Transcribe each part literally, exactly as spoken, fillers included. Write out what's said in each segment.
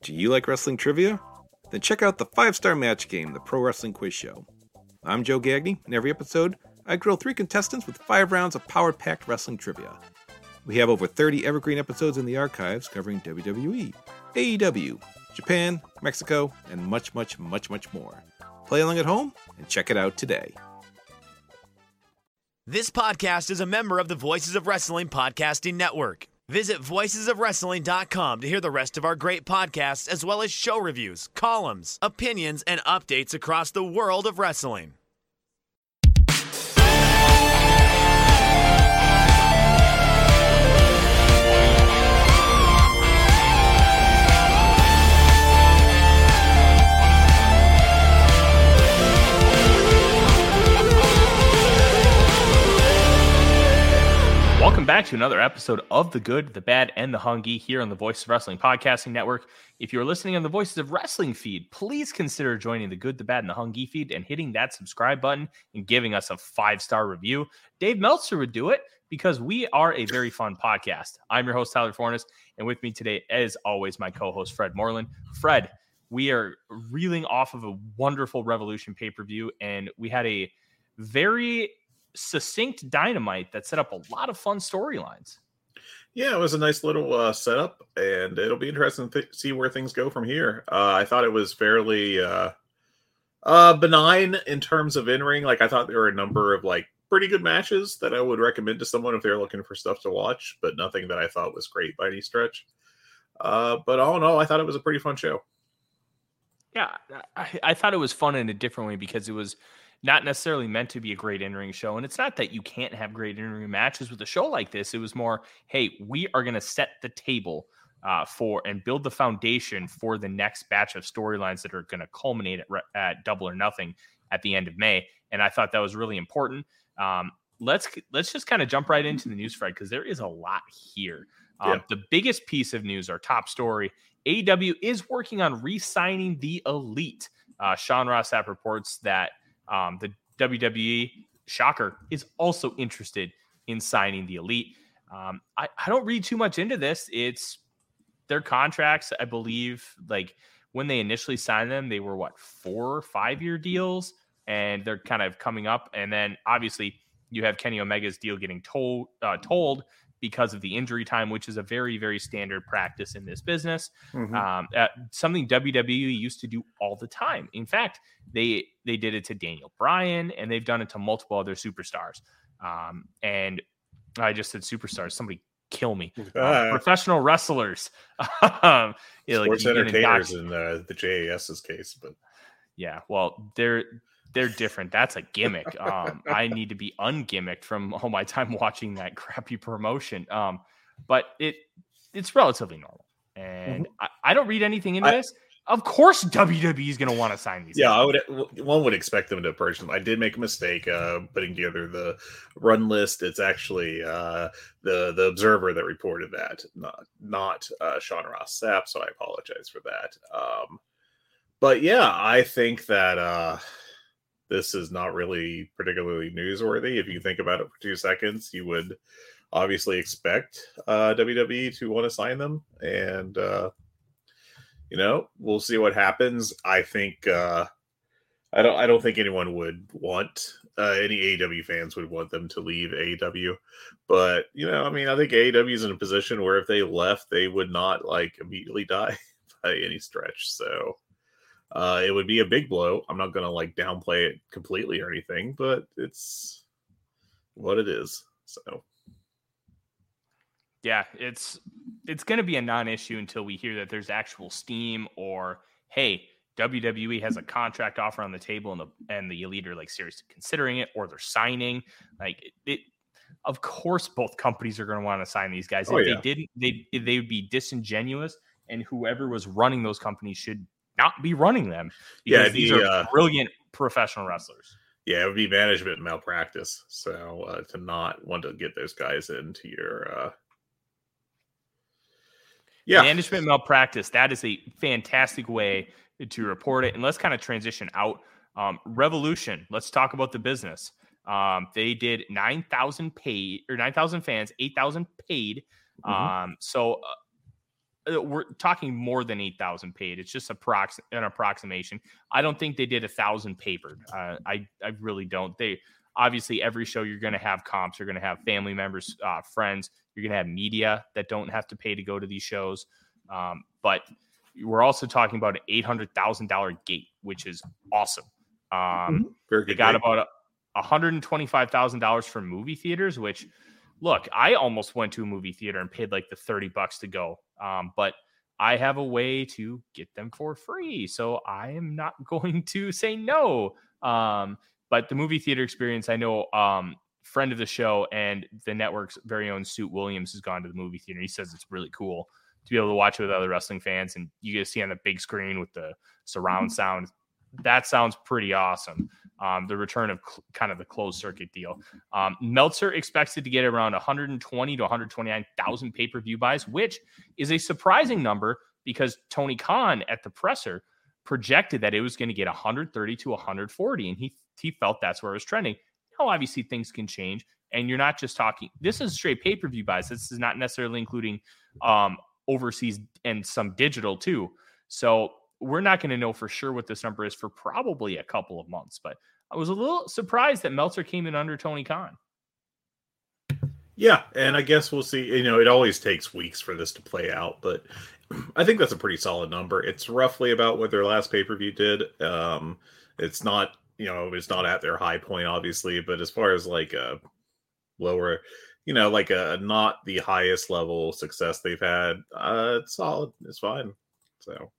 Do you like wrestling trivia? Then check out the five-star match game, the Pro Wrestling Quiz Show. I'm Joe Gagney, and every episode, I grill three contestants with five rounds of power-packed wrestling trivia. We have over thirty evergreen episodes in the archives covering W W E, A E W, Japan, Mexico, and much, much, much, much more. Play along at home and check it out today. This podcast is a member of the Voices of Wrestling Podcasting Network. Visit voices of wrestling dot com to hear the rest of our great podcasts, as well as show reviews, columns, opinions, and updates across the world of wrestling. Welcome back to another episode of The Good, The Bad, and The Hungy here on the Voices of Wrestling Podcasting Network. If you're listening on the Voices of Wrestling feed, please consider joining the Good, The Bad, and The Hungy feed and hitting that subscribe button and giving us a five-star review. Dave Meltzer would do it because we are a very fun podcast. I'm your host, Tyler Fornes, and with me today, as always, my co-host, Fred Moreland. Fred, we are reeling off of a wonderful Revolution pay-per-view, and we had a very succinct Dynamite that set up a lot of fun storylines. Yeah, it was a nice little uh, setup, and it'll be interesting to th- see where things go from here. Uh, I thought it was fairly uh, uh, benign in terms of in-ring. Like, I thought there were a number of like pretty good matches that I would recommend to someone if they're looking for stuff to watch, but nothing that I thought was great by any stretch. Uh, but all in all, I thought it was a pretty fun show. Yeah, I, I thought it was fun in a different way because it was not necessarily meant to be a great in-ring show. And it's not that you can't have great in-ring matches with a show like this. It was more, hey, we are going to set the table uh, for and build the foundation for the next batch of storylines that are going to culminate at, at Double or Nothing at the end of May. And I thought that was really important. Um, let's let's just kind of jump right into the news, Fred, because there is a lot here. Um, yeah. The biggest piece of news, our top story, A E W is working on re-signing the Elite. Uh, Sean Ross Sapp reports that Um, the W W E, shocker, is also interested in signing the Elite. Um, I, I don't read too much into this. It's their contracts, I believe, like when they initially signed them, they were what, four or five year deals, and they're kind of coming up. And then obviously you have Kenny Omega's deal getting told, uh, told because of the injury time, which is a very, very standard practice in this business. Mm-hmm. Um, uh, something W W E used to do all the time. In fact, they they did it to Daniel Bryan, and they've done it to multiple other superstars. Um, and I just said superstars. Somebody kill me. Uh, uh, professional wrestlers. um, yeah, sports like, entertainers in uh, the J A S's case. But yeah, well, they're They're different. That's a gimmick. Um, I need to be ungimmicked from all my time watching that crappy promotion. Um, but it it's relatively normal. And mm-hmm. I, I don't read anything into I, this. Of course, W W E is going to want to sign these. Yeah, guys. I would. One would expect them to purchase them. I did make a mistake uh, putting together the run list. It's actually uh, the the Observer that reported that, not not uh, Sean Ross Sapp. So I apologize for that. Um, but yeah, I think that. Uh, This is not really particularly newsworthy. If you think about it for two seconds, you would obviously expect uh, W W E to want to sign them. And, uh, you know, we'll see what happens. I think uh, I don't I don't think anyone would want, uh, any A E W fans would want them to leave A E W. But, you know, I mean, I think A E W is in a position where if they left, they would not, like, immediately die by any stretch. So... Uh, it would be a big blow. I'm not going to like downplay it completely or anything, but it's what it is. So, yeah, it's it's going to be a non-issue until we hear that there's actual steam or, hey, W W E has a contract offer on the table and the and the Elite are like seriously considering it, or they're signing. Like it, it of course, both companies are going to want to sign these guys. If oh, yeah. they didn't, they they would be disingenuous, and whoever was running those companies should not be running them because yeah, these be, are uh, brilliant professional wrestlers. Yeah, it would be management malpractice. So uh, to not want to get those guys into your uh... yeah management malpractice. That is a fantastic way to report it. And let's kind of transition out. Um, Revolution. Let's talk about the business. Um, they did nine thousand paid or nine thousand fans, eight thousand paid. Mm-hmm. Um, so. Uh, we're talking more than eight thousand paid. It's just approx- an approximation. I don't think they did a thousand papered. Uh, I, I really don't. They obviously every show you're going to have comps. You're going to have family members, uh, friends. You're going to have media that don't have to pay to go to these shows. Um, but we're also talking about an eight hundred thousand dollars gate, which is awesome. Um, Very good. They got about one hundred twenty-five thousand dollars for movie theaters, which, look, I almost went to a movie theater and paid like the thirty bucks to go. Um, but I have a way to get them for free. So I am not going to say no. Um, but the movie theater experience, I know, um, friend of the show and the network's very own Suit Williams has gone to the movie theater. He says it's really cool to be able to watch it with other wrestling fans, and you get to see on the big screen with the surround sound. That sounds pretty awesome. Um, the return of cl- kind of the closed circuit deal. Um, Meltzer expected to get around one hundred twenty to one hundred twenty-nine thousand pay-per-view buys, which is a surprising number because Tony Khan at the presser projected that it was going to get one hundred thirty to one hundred forty, and he he felt that's where it was trending. Now, obviously, things can change, and you're not just talking. This is straight pay-per-view buys. This is not necessarily including um, overseas and some digital too. So we're not going to know for sure what this number is for probably a couple of months. But I was a little surprised that Meltzer came in under Tony Khan. Yeah, and I guess we'll see. You know, it always takes weeks for this to play out, but I think that's a pretty solid number. It's roughly about what their last pay-per-view did. Um, it's not, you know, it's not at their high point, obviously, but as far as like a lower, you know, like a not the highest level success they've had, uh, it's solid. It's fine. So.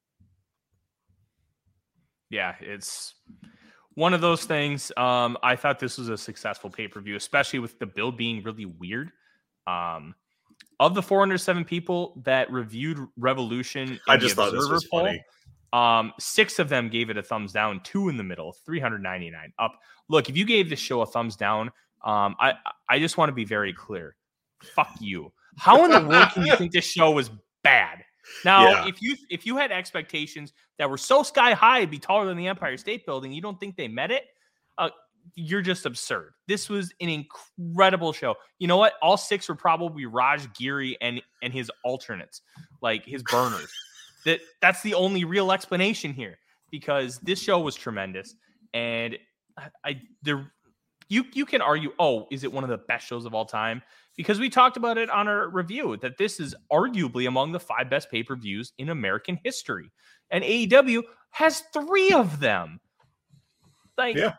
Yeah, it's one of those things. Um, I thought this was a successful pay-per-view, especially with the build being really weird. Um, of the four hundred seven people that reviewed Revolution in I just the thought this was poll, funny. Um, six of them gave it a thumbs down, two in the middle, three hundred ninety-nine up. Look, if you gave this show a thumbs down, um, I, I just want to be very clear. Fuck you. How in the world can you think this show was bad? Now, yeah. if you if you had expectations that were so sky high, it'd be taller than the Empire State Building, you don't think they met it? Uh, you're just absurd. This was an incredible show. You know what? All six were probably Raj Giri and and his alternates, like his burners. that that's the only real explanation here, because this show was tremendous, and I, I there you you can argue, oh, is it one of the best shows of all time? Because we talked about it on our review, that this is arguably among the five best pay-per-views in American history. And A E W has three of them. Like, yeah.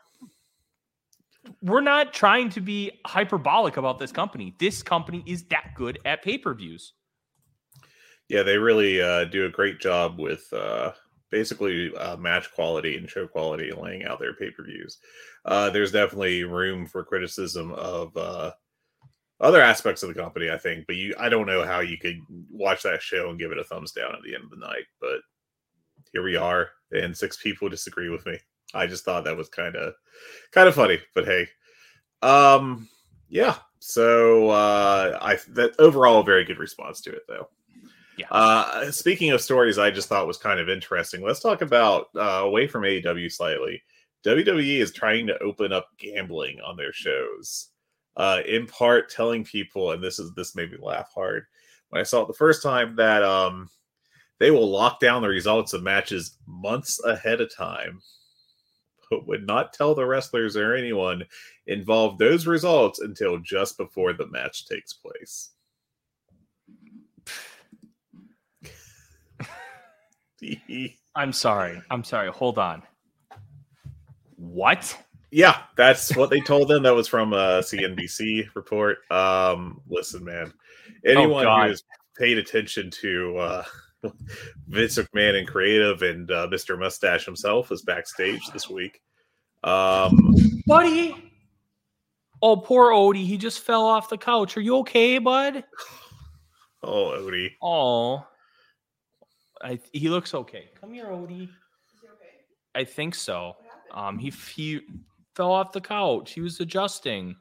We're not trying to be hyperbolic about this company. This company is that good at pay-per-views. Yeah, they really uh, do a great job with uh, basically uh, match quality and show quality, laying out their pay-per-views. Uh, there's definitely room for criticism of uh, other aspects of the company, I think, but you, I don't know how you could watch that show and give it a thumbs down at the end of the night, but here we are, and six people disagree with me. I just thought that was kind of, kind of funny, but hey, um, yeah. So uh, I that overall a very good response to it, though. Yeah. Uh, speaking of stories, I just thought was kind of interesting. Let's talk about uh, away from A E W slightly. W W E is trying to open up gambling on their shows. Uh, in part telling people, and this is this made me laugh hard when I saw it the first time, that um, they will lock down the results of matches months ahead of time, but would not tell the wrestlers or anyone involved those results until just before the match takes place. I'm sorry. I'm sorry. Hold on. What? Yeah, that's what they told them. That was from a C N B C report. Um, listen, man, anyone oh, who has paid attention to uh, Vince McMahon and creative and uh, Mister Mustache himself was backstage this week. Um, Buddy. Oh, poor Odie. He just fell off the couch. Are you okay, bud? Oh, Odie. Oh, I, he looks okay. Come here, Odie. Is he okay? I think so. Um, he he fell off the couch. He was adjusting.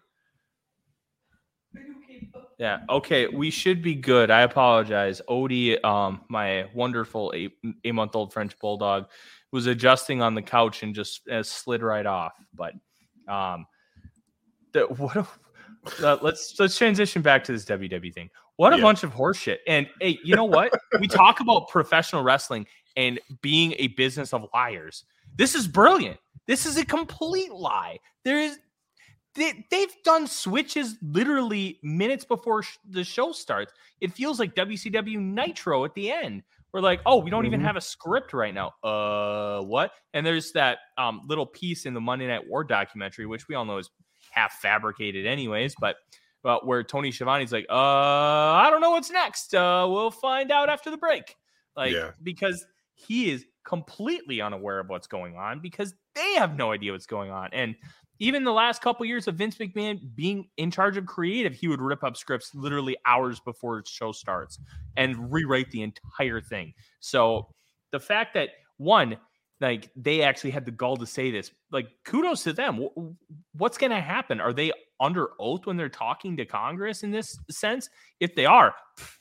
Yeah. Okay. We should be good. I apologize. Odie, um, my wonderful eight, eight month old French bulldog, was adjusting on the couch and just uh, slid right off. But um, the, what? Uh, let's let's transition back to this W W E thing. What a Yeah. bunch of horseshit. And hey, you know what? We talk about professional wrestling and being a business of liars. This is brilliant. This is a complete lie. There is they, they've done switches literally minutes before sh- the show starts. It feels like W C W Nitro at the end. We're like, oh, we don't mm-hmm. even have a script right now. Uh, what? And there's that um, little piece in the Monday Night War documentary, which we all know is half fabricated anyways, but but where Tony Schiavone's like, uh, I don't know what's next. Uh, we'll find out after the break. Like, yeah. because he is completely unaware of what's going on because they have no idea what's going on. And even the last couple years of Vince McMahon being in charge of creative, he would rip up scripts literally hours before the show starts and rewrite the entire thing. So the fact that, one, like they actually had the gall to say this, like kudos to them. What's going to happen? Are they under oath when they're talking to Congress in this sense? If they are,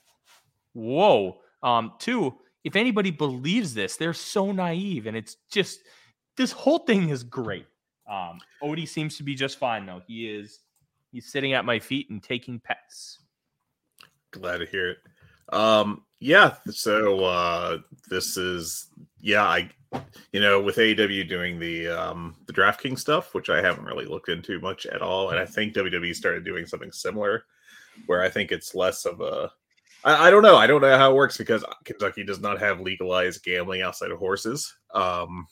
whoa. Um, two, if anybody believes this, they're so naive. And it's just, this whole thing is great. Um, Odie seems to be just fine though. He is, he's sitting at my feet and taking pets. Glad to hear it. Um, yeah. So, uh, this is, yeah, I, you know, with A E W doing the, um, the DraftKings stuff, which I haven't really looked into much at all. And I think W W E started doing something similar where I think it's less of a, I, I don't know. I don't know how it works because Kentucky does not have legalized gambling outside of horses. Um,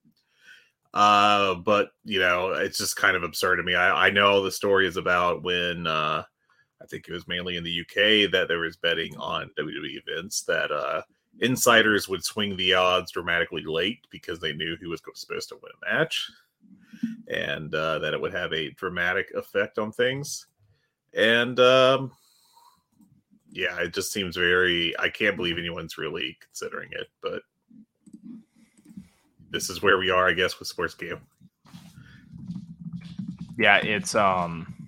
Uh, but you know, it's just kind of absurd to me. I, I know the story is about when, uh, I think it was mainly in the U K that there was betting on W W E events that, uh, insiders would swing the odds dramatically late because they knew who was supposed to win a match and, uh, that it would have a dramatic effect on things. And, um, yeah, it just seems very, I can't believe anyone's really considering it, but this is where we are, I guess, with sports game. Yeah, it's um,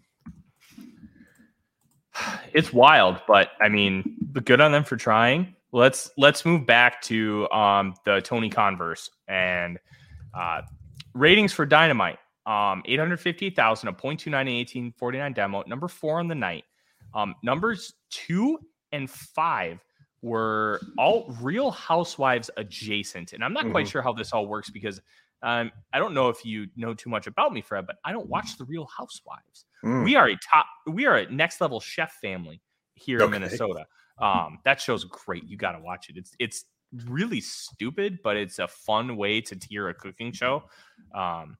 it's wild, but I mean, good on them for trying. Let's let's move back to um the Tony Converse and uh, ratings for Dynamite. Um, eight hundred fifty-eight thousand, a point two nine in eighteen forty-nine demo, number four on the night. Um, numbers two and five were all Real Housewives adjacent. And I'm not mm-hmm. quite sure how this all works because um, I don't know if you know too much about me, Fred, but I don't watch the Real Housewives. Mm. We are a top, we are a next level chef family here okay. in Minnesota. Um, that show's great. You got to watch it. It's, it's really stupid, but it's a fun way to hear a cooking show. Um,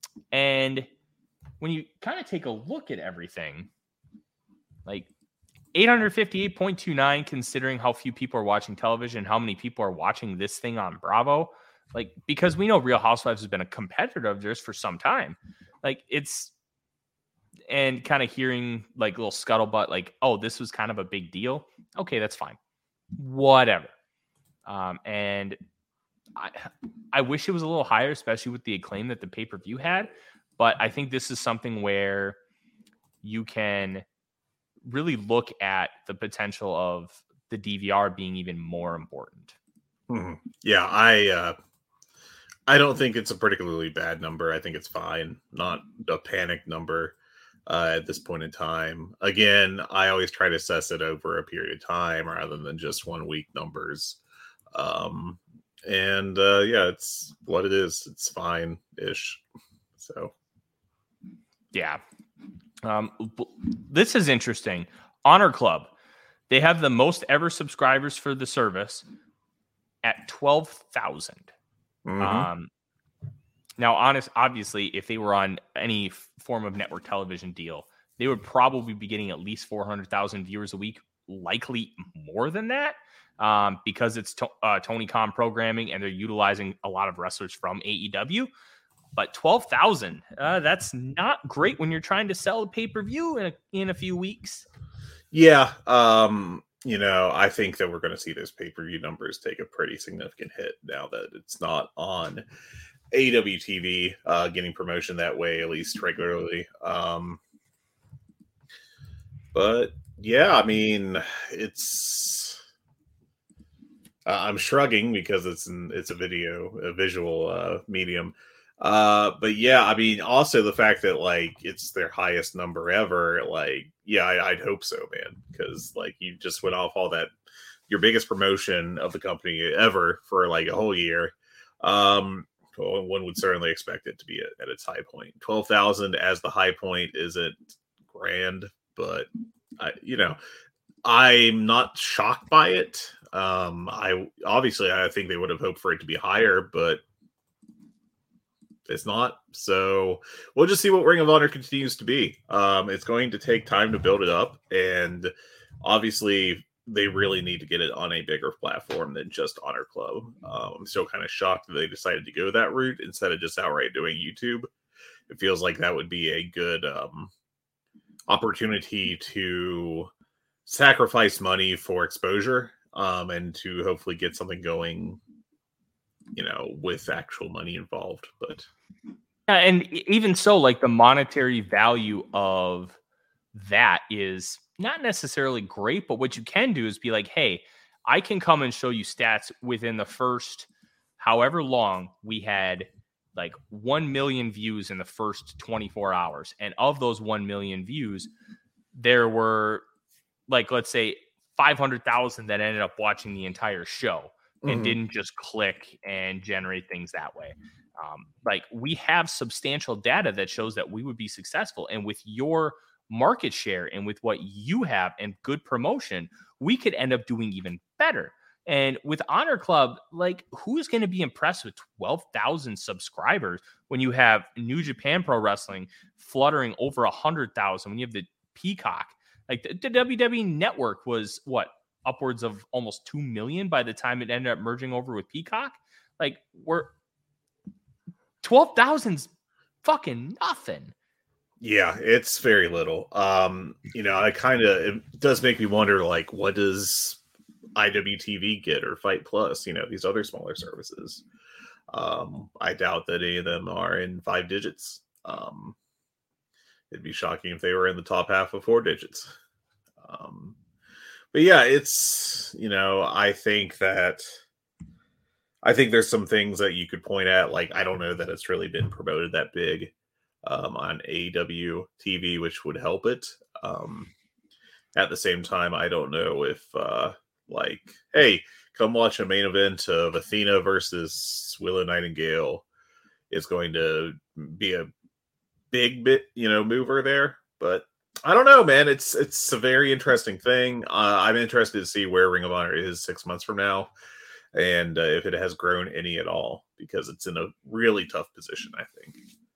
and when you kind of take a look at everything, like, eight fifty-eight point two nine, considering how few people are watching television, how many people are watching this thing on Bravo, like, because we know Real Housewives has been a competitor of theirs for some time. Like, it's, and kind of hearing like little scuttlebutt, like, oh, this was kind of a big deal. Okay, that's fine. Whatever. Um, and I, I wish it was a little higher, especially with the acclaim that the pay-per-view had. But I think this is something where you can really look at the potential of the D V R being even more important. Mm-hmm. Yeah, I uh, I don't think it's a particularly bad number. I think it's fine. Not a panic number uh, at this point in time. Again, I always try to assess it over a period of time rather than just one week numbers. Um, and uh, yeah, it's what it is. It's fine-ish. So, yeah. Um, this is interesting. Honor Club, they have the most ever subscribers for the service at twelve thousand. Mm-hmm. Um, now, honest, obviously, if they were on any form of network television deal, they would probably be getting at least four hundred thousand viewers a week, likely more than that, um, because it's to, uh, Tony Khan programming and they're utilizing a lot of wrestlers from A E W. But twelve thousand, uh, that's not great when you're trying to sell a pay-per-view in a, in a few weeks. Yeah. Um, you know, I think that we're going to see those pay-per-view numbers take a pretty significant hit now that it's not on A E W T V, uh, getting promotion that way, at least regularly. Um, but yeah, I mean, it's, uh, I'm shrugging because it's, an, it's a video, a visual uh, medium. Uh, but yeah, I mean, also the fact that like it's their highest number ever, like, yeah, I, I'd hope so, man, because like you just went off all that, your biggest promotion of the company ever for like a whole year. Um, well, one would certainly expect it to be at, at its high point. twelve thousand as the high point isn't grand, but I, you know, I'm not shocked by it. Um, I obviously I think they would have hoped for it to be higher, but it's not. So we'll just see what Ring of Honor continues to be. Um, it's going to take time to build it up, and obviously they really need to get it on a bigger platform than just Honor Club. Um, I'm still kind of shocked that they decided to go that route instead of just outright doing YouTube. It feels like that would be a good um, opportunity to sacrifice money for exposure um, and to hopefully get something going, you know, with actual money involved. But yeah, and even so, like the monetary value of that is not necessarily great, but what you can do is be like, hey, I can come and show you stats within the first however long we had like one million views in the first twenty-four hours. And of those one million views, there were like, let's say five hundred thousand that ended up watching the entire show and mm-hmm. didn't just click and generate things that way. Um, like we have substantial data that shows that we would be successful. And with your market share and with what you have and good promotion, we could end up doing even better. And with Honor Club, like who is going to be impressed with twelve thousand subscribers when you have New Japan Pro Wrestling fluttering over one hundred thousand, when you have the Peacock, like the, the W W E Network was what, upwards of almost two million by the time it ended up merging over with Peacock. Like we're twelve thousand's fucking nothing. Yeah, it's very little. Um, you know, I kind of, it does make me wonder, like, what does I W T V get or Fight Plus, you know, these other smaller services? Um, I doubt that any of them are in five digits. Um, it'd be shocking if they were in the top half of four digits. Um, but yeah, it's, you know, I think that, I think there's some things that you could point at, like, I don't know that it's really been promoted that big. Um, on A E W T V, which would help it. Um, at the same time, I don't know if, uh, like, hey, come watch a main event of Athena versus Willow Nightingale is going to be a big bit, you know, mover there. But I don't know, man. It's it's a very interesting thing. Uh, I'm interested to see where Ring of Honor is six months from now, and uh, if it has grown any at all, because it's in a really tough position, I think.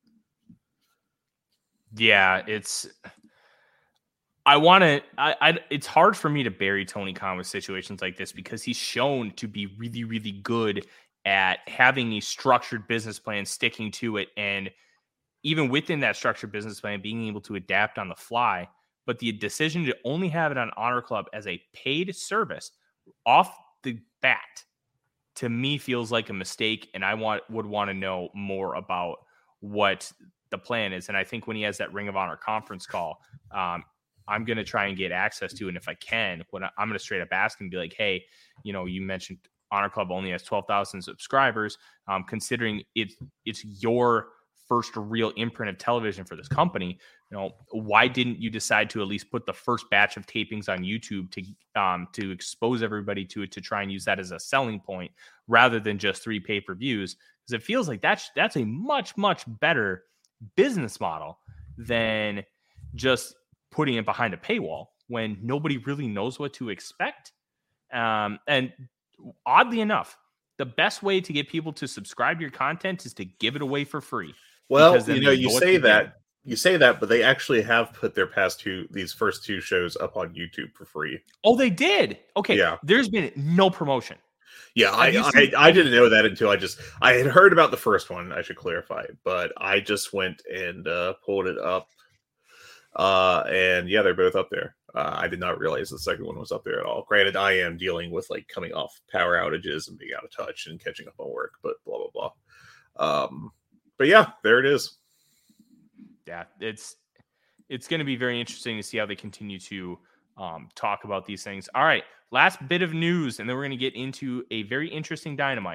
Yeah, it's. I want to. I, I. It's hard for me to bury Tony Khan with situations like this because he's shown to be really, really good at having a structured business plan, sticking to it, and even within that structured business plan, being able to adapt on the fly. But the decision to only have it on Honor Club as a paid service off the bat, to me, feels like a mistake, and I want would want to know more about what the plan is. And I think when he has that Ring of Honor conference call, um, I'm going to try and get access to, and if I can, when I, I'm going to straight up ask and be like, hey, you know, you mentioned Honor Club only has twelve thousand subscribers. Um, considering it's, it's your first real imprint of television for this company, you know, why didn't you decide to at least put the first batch of tapings on YouTube to, um, to expose everybody to it, to try and use that as a selling point rather than just three pay-per-views? Because it feels like that's, that's a much, much better business model than just putting it behind a paywall when nobody really knows what to expect. Um, and oddly enough, the best way to get people to subscribe to your content is to give it away for free. Well, you know, you say that, you say that, but they actually have put their past two, these first two shows up on YouTube for free. Oh, they did? Okay. Yeah. There's been no promotion. Yeah, I, I I didn't know that until I just I had heard about the first one. I should clarify, but I just went and uh, pulled it up, uh, and yeah, they're both up there. Uh, I did not realize the second one was up there at all. Granted, I am dealing with like coming off power outages and being out of touch and catching up on work, but blah blah blah. Um, but yeah, there it is. Yeah, it's it's going to be very interesting to see how they continue to um, talk about these things. All right, last bit of news, and then we're going to get into a very interesting Dynamite.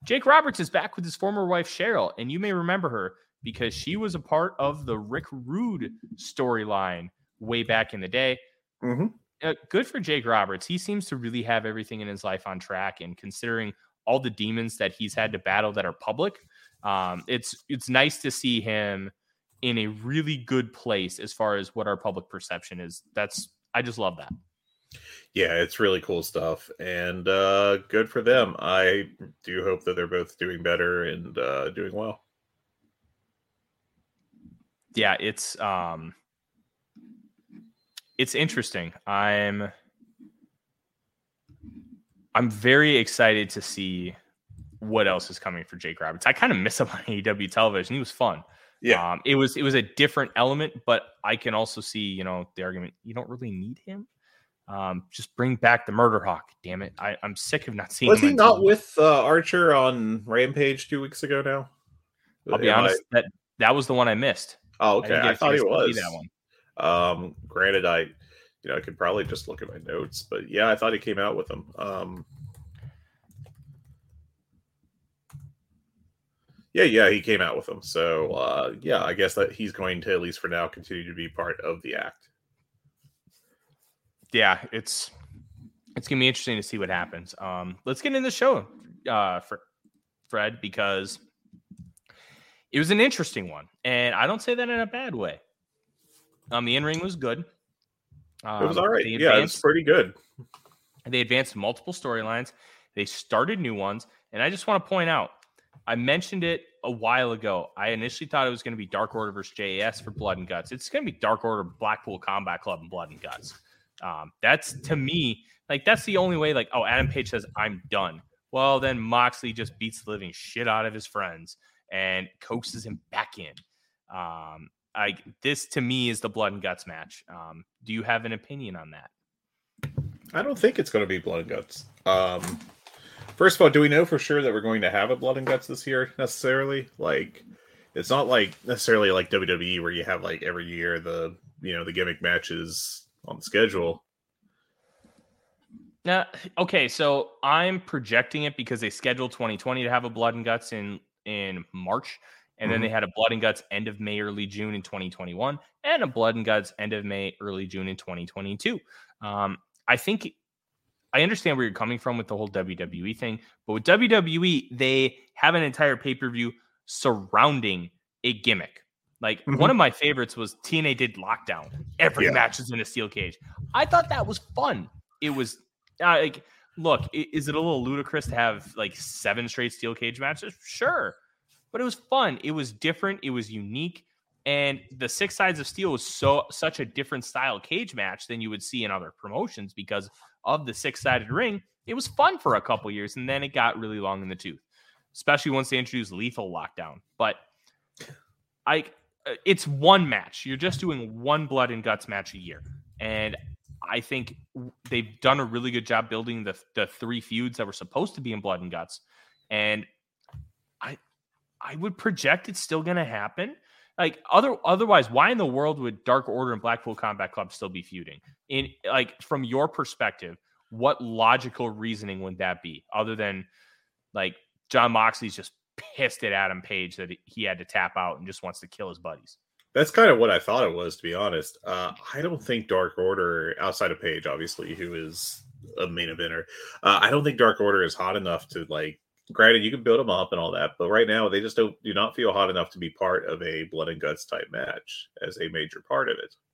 Jake Roberts is back with his former wife, Cheryl, and you may remember her because she was a part of the Rick Rude storyline way back in the day. Mm-hmm. Uh, good for Jake Roberts. He seems to really have everything in his life on track, and considering all the demons that he's had to battle that are public, um, it's it's nice to see him in a really good place as far as what our public perception is. That's I just love that. Yeah, it's really cool stuff, and uh, good for them. I do hope that they're both doing better and uh, doing well. Yeah, it's um, it's interesting. I'm I'm very excited to see what else is coming for Jake Roberts. I kind of miss him on A E W television. He was fun. Yeah, um, it was it was a different element, but I can also see, you know, the argument you don't really need him. Um, just bring back the Murder Hawk. Damn it. I, I'm sick of not seeing was him. he not T V. With uh, Archer on Rampage two weeks ago now? I'll be Am honest, I... that that was the one I missed. Oh, okay. I, I thought he was. That one. Um, granted, I, you know, I could probably just look at my notes, but yeah, I thought he came out with them. Um, yeah, yeah, he came out with them. So, uh, yeah, I guess that he's going to, at least for now, continue to be part of the act. Yeah, it's it's gonna be interesting to see what happens. Um, let's get into the show, uh, for Fred, because it was an interesting one, and I don't say that in a bad way. Um, the in-ring was good. Um, it was all right. Yeah, it was pretty good. They advanced multiple storylines. They started new ones, and I just want to point out, I mentioned it a while ago. I initially thought it was going to be Dark Order versus J A S for Blood and Guts. It's going to be Dark Order, Blackpool Combat Club, and Blood and Guts. Um, that's, to me, like, that's the only way, like, oh, Adam Page says, I'm done. Well, then Moxley just beats the living shit out of his friends and coaxes him back in. Um, I, this, to me, is the Blood and Guts match. Um, do you have an opinion on that? I don't think it's going to be Blood and Guts. Um, first of all, do we know for sure that we're going to have a Blood and Guts this year, necessarily? Like, it's not like, necessarily like W W E, where you have, like, every year the, you know, the gimmick matches on the schedule. Now, okay, so I'm projecting it because they scheduled twenty twenty to have a Blood and Guts in, in March, and mm-hmm. then they had a Blood and Guts end of May, early June in twenty twenty-one, and a Blood and Guts end of May, early June in twenty twenty-two. Um, I think I understand where you're coming from with the whole W W E thing, but with W W E, they have an entire pay-per-view surrounding a gimmick. Like, mm-hmm. one of my favorites was T N A did Lockdown. Every yeah. match is in a steel cage. I thought that was fun. It was uh, like, look, is it a little ludicrous to have like seven straight steel cage matches? Sure. But it was fun. It was different. It was unique. And the Six Sides of Steel was so such a different style cage match than you would see in other promotions because of the six-sided ring. It was fun for a couple years, and then it got really long in the tooth, especially once they introduced Lethal Lockdown. But I... it's one match. You're just doing one Blood and Guts match a year. And I think they've done a really good job building the, the three feuds that were supposed to be in Blood and Guts. And I I would project it's still going to happen. Like, other otherwise, why in the world would Dark Order and Blackpool Combat Club still be feuding? In, like, from your perspective, what logical reasoning would that be? Other than, like, John Moxley's just pissed at Adam Page that he had to tap out and just wants to kill his buddies. That's kind of what I thought it was, to be honest. Uh, I don't think Dark Order, outside of Page, obviously, who is a main eventer, uh, I don't think Dark Order is hot enough to, like, granted, you can build them up and all that, but right now they just don't do not feel hot enough to be part of a Blood and Guts type match as a major part of it.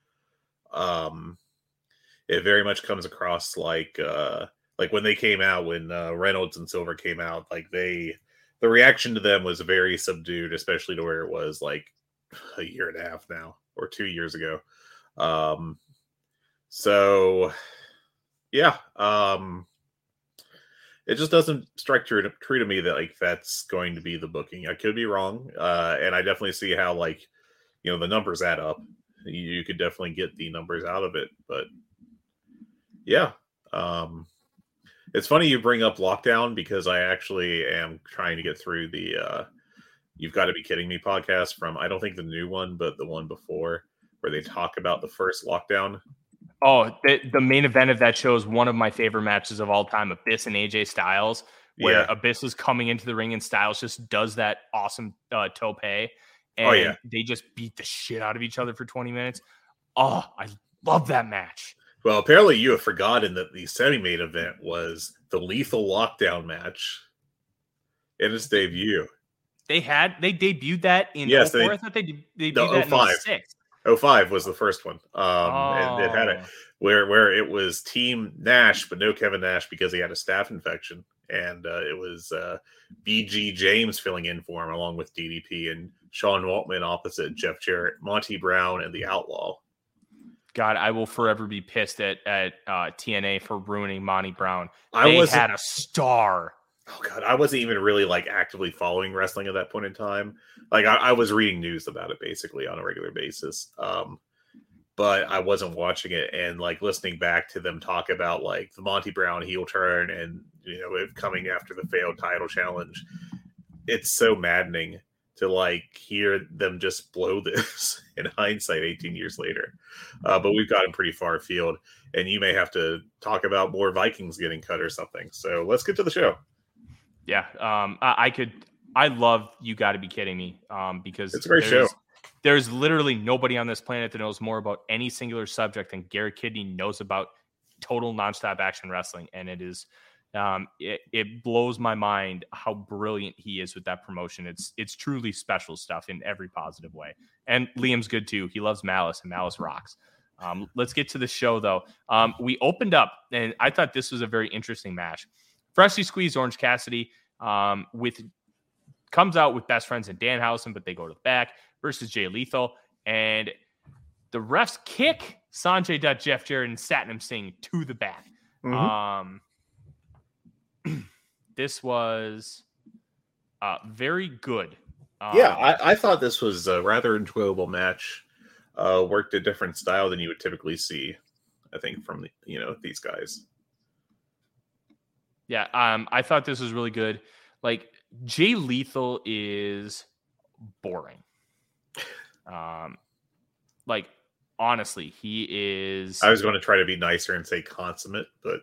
Um, it very much comes across like uh, like when they came out, when uh, Reynolds and Silver came out, like they. The reaction to them was very subdued, especially to where it was like a year and a half now or two years ago. Um, so, yeah, um, it just doesn't strike true to, true to me that like that's going to be the booking. I could be wrong, uh, and I definitely see how like you know the numbers add up. You, you could definitely get the numbers out of it, but yeah. Um, It's funny you bring up Lockdown because I actually am trying to get through the uh, You've Got to Be Kidding Me podcast from, I don't think the new one, but the one before, where they talk about the first Lockdown. Oh, the, the main event of that show is one of my favorite matches of all time, Abyss and A J Styles, where Yeah. Abyss is coming into the ring and Styles just does that awesome uh, tope. And Oh, yeah. they just beat the shit out of each other for twenty minutes. Oh, I love that match. Well, apparently you have forgotten that the semi-main event was the Lethal Lockdown match in its debut. They had they debuted that in Yes, oh four. they- I thought they de- debuted No, that in oh five. oh six. oh five was the first one. Um, Oh. and it had it where where it was Team Nash, but no Kevin Nash because he had a staph infection, and uh, it was uh, B G James filling in for him along with D D P and Sean Waltman opposite Jeff Jarrett, Monty Brown, and the Outlaw. God, I will forever be pissed at at uh, T N A for ruining Monty Brown. I They wasn't- had a star. Oh god, I wasn't even really like actively following wrestling at that point in time. Like I, I was reading news about it basically on a regular basis. Um, but I wasn't watching it, and like listening back to them talk about like the Monty Brown heel turn and you know it coming after the failed title challenge. It's so maddening to like hear them just blow this in hindsight eighteen years later. Uh, but we've gotten pretty far afield, and you may have to talk about more Vikings getting cut or something. So let's get to the show. Yeah, um, I, I could. I love You Got to Be Kidding Me, um, because It's a great there's, show. There's literally nobody on this planet that knows more about any singular subject than Garrett Kidney knows about total nonstop action wrestling, and it is. Um, it, it blows my mind how brilliant he is with that promotion. It's it's truly special stuff in every positive way. And Liam's good too. He loves Malice, and Malice rocks. Um, let's get to the show though. Um, we opened up, and I thought this was a very interesting match. Freshly squeezed Orange Cassidy um, with comes out with Best Friends and Danhausen, but they go to the back versus Jay Lethal, and the refs kick Sanjay Dutt, Jeff Jarrett, and Satnam Singh to the back. Mhm. Um, this was uh, very good. Um, Yeah, I, I thought this was a rather enjoyable match. Uh, worked a different style than you would typically see, I think, from the, you know these guys. Yeah, um, I thought this was really good. Like, Jay Lethal is boring. Um, like, honestly, he is. I was going to try to be nicer and say consummate, but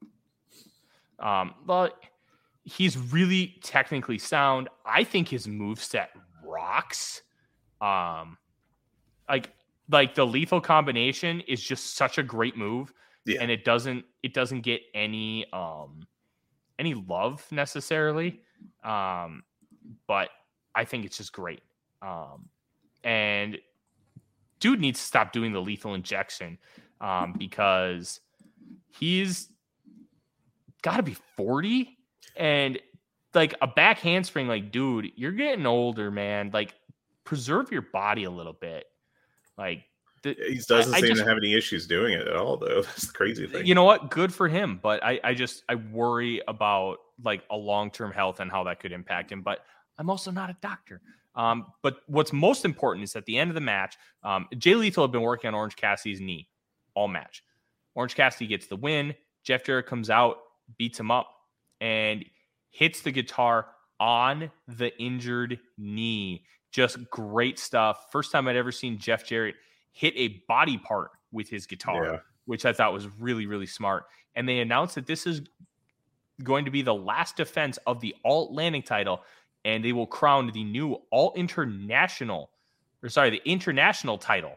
Um, but he's really technically sound. I think his moveset rocks. Um, like, like the lethal combination is just such a great move, yeah, and it doesn't it doesn't get any um any love necessarily. Um, but I think it's just great. Um, and dude needs to stop doing the lethal injection, um, because he's got to be forty, and like a back handspring. Like, dude, you're getting older, man. Like, preserve your body a little bit. Like, the, he doesn't I- I seem just- to have any issues doing it at all, though. That's the crazy thing. you know what? Good for him. But I, I just, I worry about like a long-term health and how that could impact him. But I'm also not a doctor. Um, but what's most important is at the end of the match, um, Jay Lethal had been working on Orange Cassidy's knee all match. Orange Cassidy gets the win. Jeff Jarrett comes out, beats him up, and hits the guitar on the injured knee. Just great stuff. First time I'd ever seen Jeff Jarrett hit a body part with his guitar, Yeah. which I thought was really, really smart. And they announced that this is going to be the last defense of the All-Atlantic title, and they will crown the new All-International, or sorry, the International title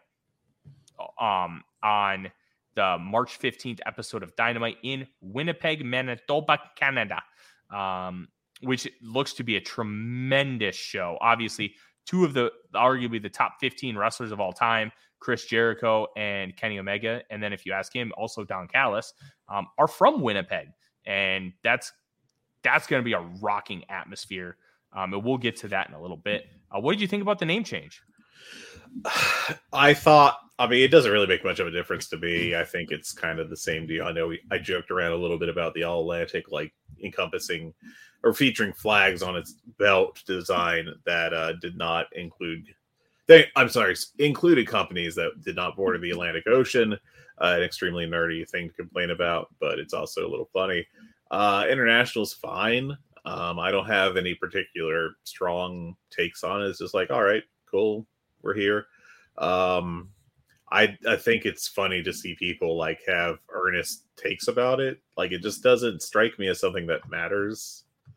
um, on the March fifteenth episode of Dynamite in Winnipeg, Manitoba, Canada, um, which looks to be a tremendous show. Obviously, two of the arguably the top fifteen wrestlers of all time, Chris Jericho and Kenny Omega, and then if you ask him, also Don Callis, um, are from Winnipeg, and that's that's going to be a rocking atmosphere. Um, and we'll get to that in a little bit. Uh, what did you think about the name change? I thought, I mean, it doesn't really make much of a difference to me. I think it's kind of the same deal. I know we, I joked around a little bit about the All Atlantic, like encompassing or featuring flags on its belt design that uh, did not include, they, I'm sorry, included companies that did not border the Atlantic Ocean. Uh, an extremely nerdy thing to complain about, but it's also a little funny. Uh, International's fine. Um, I don't have any particular strong takes on it. It's just like, all right, cool, we're here. Um, I I think it's funny to see people like have earnest takes about it. Like, it just doesn't strike me as something that matters.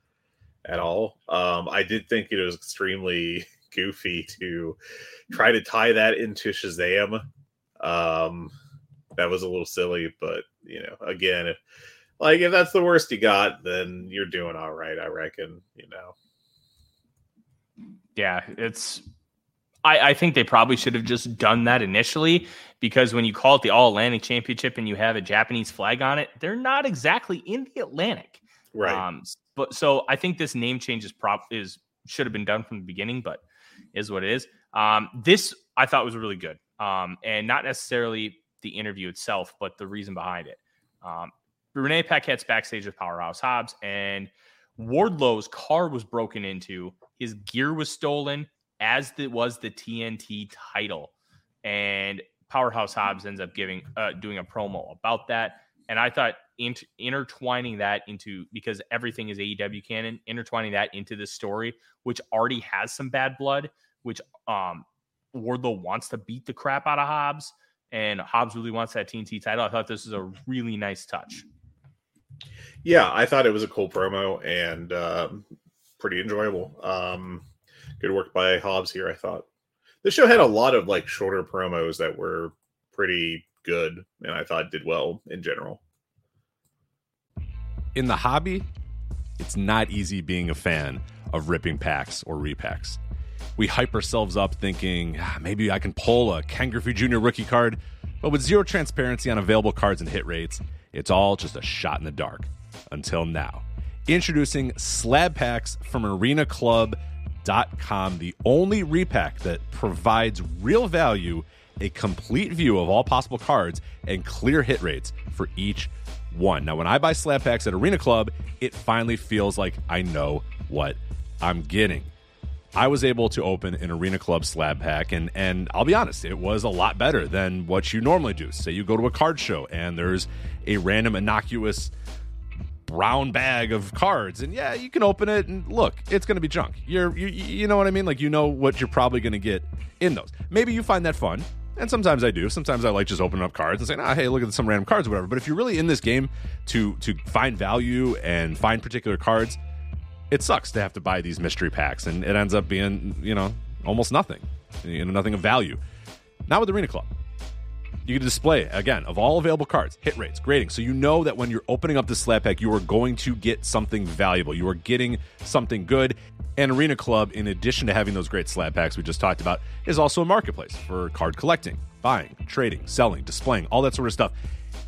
at all. Um, I did think it was extremely goofy to try to tie that into Shazam. Um, that was a little silly, but you know, again, if like if that's the worst you got, then you're doing all right, I reckon. You know. Yeah, it's. I, I think they probably should have just done that initially, because when you call it the All Atlantic Championship and you have a Japanese flag on it, they're not exactly in the Atlantic, right? Um, but so I think this name change is prop is should have been done from the beginning, but is what it is. Um, this I thought was really good, um, and not necessarily the interview itself, but the reason behind it. Um, Renee Paquette's backstage with Powerhouse Hobbs, and Wardlow's car was broken into. His gear was stolen, as it was the T N T title. And Powerhouse Hobbs ends up giving uh, doing a promo about that. And I thought int- intertwining that into, because everything is A E W canon, intertwining that into this story, which already has some bad blood, which um, Wardlow wants to beat the crap out of Hobbs, and Hobbs really wants that T N T title. I thought this was a really nice touch. Yeah, I thought it was a cool promo and um, pretty enjoyable. Um, good work by Hobbs here, I thought. The show had a lot of like shorter promos that were pretty good, and I thought did well in general. In the hobby, it's not easy being a fan of ripping packs or repacks. We hype ourselves up thinking, ah, maybe I can pull a Ken Griffey Junior rookie card, but with zero transparency on available cards and hit rates, it's all just a shot in the dark. Until now. Introducing slab packs from arena club dot com, the only repack that provides real value, a complete view of all possible cards, and clear hit rates for each one. Now, when I buy slab packs at Arena Club, it finally feels like I know what I'm getting. I was able to open an Arena Club slab pack, and and I'll be honest, it was a lot better than what you normally do. Say you go to a card show, and there's a random innocuous brown bag of cards, and yeah, you can open it and look, it's going to be junk. You're, you, you know what I mean? Like, you know what you're probably going to get in those. Maybe you find that fun, and sometimes I do. Sometimes I like just opening up cards and saying, ah, hey, look at some random cards or whatever. But if you're really in this game to to find value and find particular cards, it sucks to have to buy these mystery packs, and it ends up being, you know, almost nothing, you know, nothing of value. Not with Arena Club. You can display, again, of all available cards, hit rates, grading, so you know that when you're opening up the slab pack, you are going to get something valuable. You are getting something good. And Arena Club, in addition to having those great slab packs we just talked about, is also a marketplace for card collecting, buying, trading, selling, displaying, all that sort of stuff.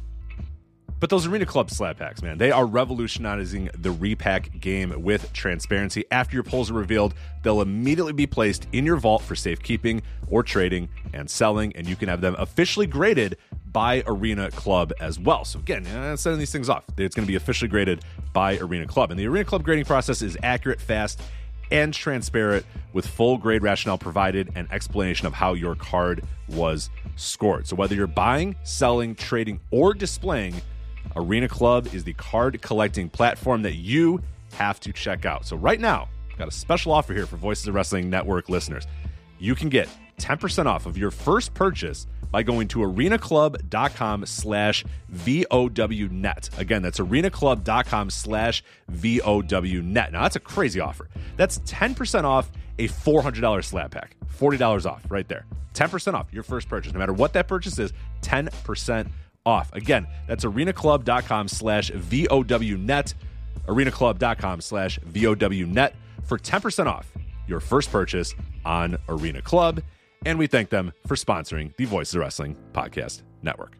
But those Arena Club slab packs, man, they are revolutionizing the repack game with transparency. After your pulls are revealed, they'll immediately be placed in your vault for safekeeping or trading and selling, and you can have them officially graded by Arena Club as well. So again, uh, sending these things off, it's going to be officially graded by Arena Club. And the Arena Club grading process is accurate, fast, and transparent, with full grade rationale provided and explanation of how your card was scored. So whether you're buying, selling, trading, or displaying, Arena Club is the card collecting platform that you have to check out. So right now, I've got a special offer here for Voices of Wrestling Network listeners. You can get ten percent off of your first purchase by going to arenaclub.com slash VOWnet. Again, that's arenaclub.com slash VOWnet. Now, that's a crazy offer. That's ten percent off a four hundred dollars slab pack. forty dollars off right there. ten percent off your first purchase. No matter what that purchase is, ten percent off. Again, that's arenaclub.com slash VOWnet. arenaclub.com slash VOWnet for ten percent off your first purchase on Arena Club. And we thank them for sponsoring the Voices of Wrestling Podcast Network.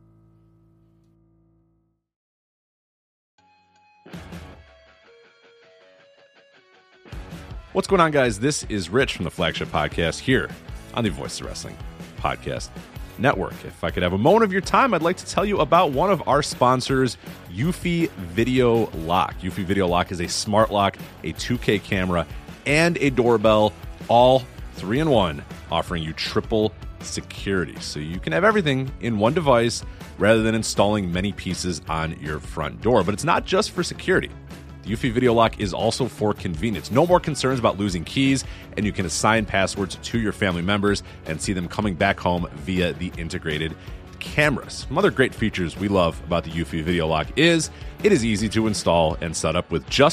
What's going on, guys? This is Rich from the Flagship Podcast here on the Voices of Wrestling Podcast Network. If I could have a moment of your time, I'd like to tell you about one of our sponsors, Eufy Video Lock. Eufy Video Lock is a smart lock, a two K camera, and a doorbell, all three in one, offering you triple security. So you can have everything in one device rather than installing many pieces on your front door. But it's not just for security. The Eufy Video Lock is also for convenience. No more concerns about losing keys, and you can assign passwords to your family members and see them coming back home via the integrated cameras. Some other great features we love about the Eufy Video Lock is it is easy to install and set up with just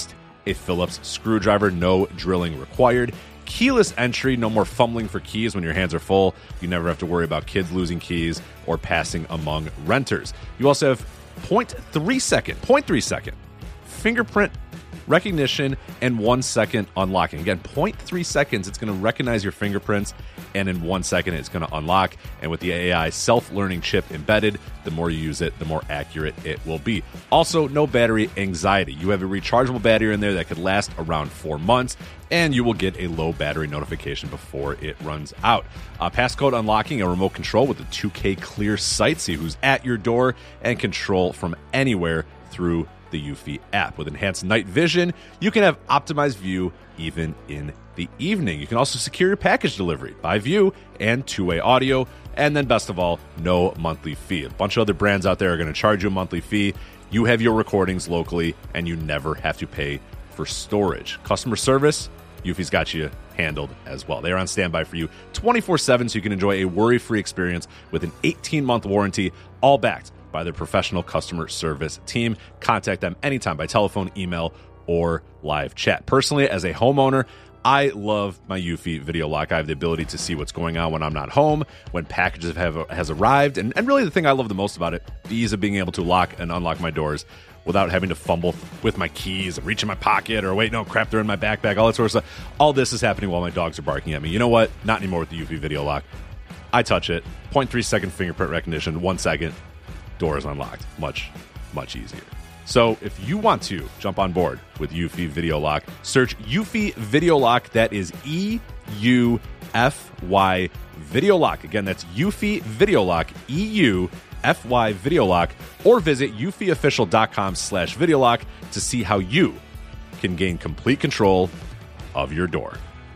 a Phillips screwdriver, no drilling required. Keyless entry, no more fumbling for keys when your hands are full. You never have to worry about kids losing keys or passing among renters. You also have zero point three second, zero point three second fingerprint recognition and one second unlocking. Again, zero point three seconds, it's going to recognize your fingerprints, and in one second, it's going to unlock. And with the A I self-learning chip embedded, the more you use it, the more accurate it will be. Also, no battery anxiety. You have a rechargeable battery in there that could last around four months, and you will get a low battery notification before it runs out. Uh, passcode unlocking, a remote control with a two K clear sight, see who's at your door, and control from anywhere through the Eufy app. With enhanced night vision, you can have optimized view even in the evening. You can also secure your package delivery by view and two-way audio. And then best of all, no monthly fee. A bunch of other brands out there are going to charge you a monthly fee. You have your recordings locally, and you never have to pay for storage. Customer service, Eufy's got you handled as well. They're on standby for you twenty-four seven, so you can enjoy a worry-free experience with an eighteen-month warranty, all backed by their professional customer service team. Contact them anytime by telephone, email, or live chat. Personally, as a homeowner, I love my Eufy Video Lock. I have the ability to see what's going on when I'm not home, when packages have has arrived, and, and really the thing I love the most about it, the ease of being able to lock and unlock my doors without having to fumble with my keys and reach in my pocket or wait, no, crap, they're in my backpack, all that sort of stuff. All this is happening while my dogs are barking at me. You know what? Not anymore with the Eufy Video Lock. I touch it, zero point three second fingerprint recognition, one second, door is unlocked. Much, much easier. So if you want to jump on board with Eufy Video Lock, search Eufy Video Lock. That is E U F Y Video Lock. Again, that's Eufy Video Lock, E U F Y Video Lock, or visit eufyofficial.com slash video lock to see how you can gain complete control of your door.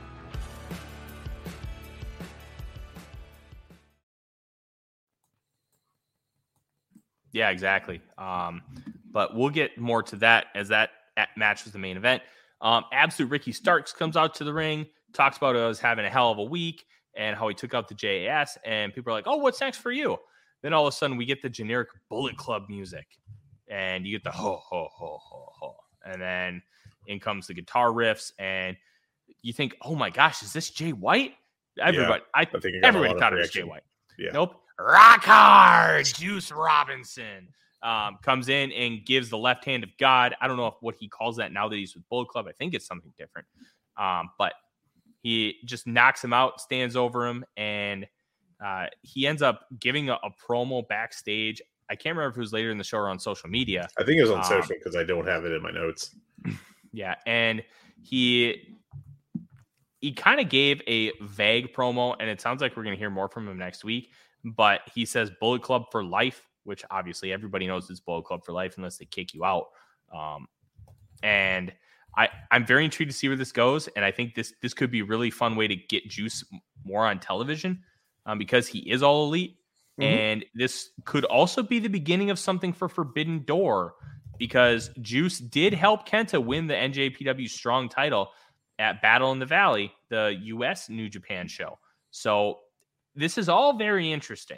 Yeah, exactly. Um, but we'll get more to that as that match was the main event. Um, Absolute Ricky Starks comes out to the ring, talks about us having a hell of a week and how he took out the J A S, and people are like, oh, what's next for you? Then all of a sudden we get the generic Bullet Club music, and you get the ho, ho, ho, ho, ho. And then in comes the guitar riffs, and you think, oh my gosh, is this Jay White? Everybody, yeah, I, I think everybody thought it was Jay White. Yeah. Nope. Rock hard, Juice Robinson um, comes in and gives the left hand of God. I don't know if what he calls that now that he's with Bullet Club. I think it's something different. Um, but he just knocks him out, stands over him, and uh, he ends up giving a, a promo backstage. I can't remember if it was later in the show or on social media. I think it was on um, social because I don't have it in my notes. Yeah, and he he kind of gave a vague promo, and it sounds like we're going to hear more from him next week. But he says Bullet Club for life, which obviously everybody knows it's Bullet Club for life unless they kick you out. Um, and I, I'm very intrigued to see where this goes. And I think this this could be a really fun way to get Juice more on television um, because he is all elite. Mm-hmm. And this could also be the beginning of something for Forbidden Door because Juice did help Kenta win the N J P W Strong title at Battle in the Valley, the U S New Japan show. So this is all very interesting.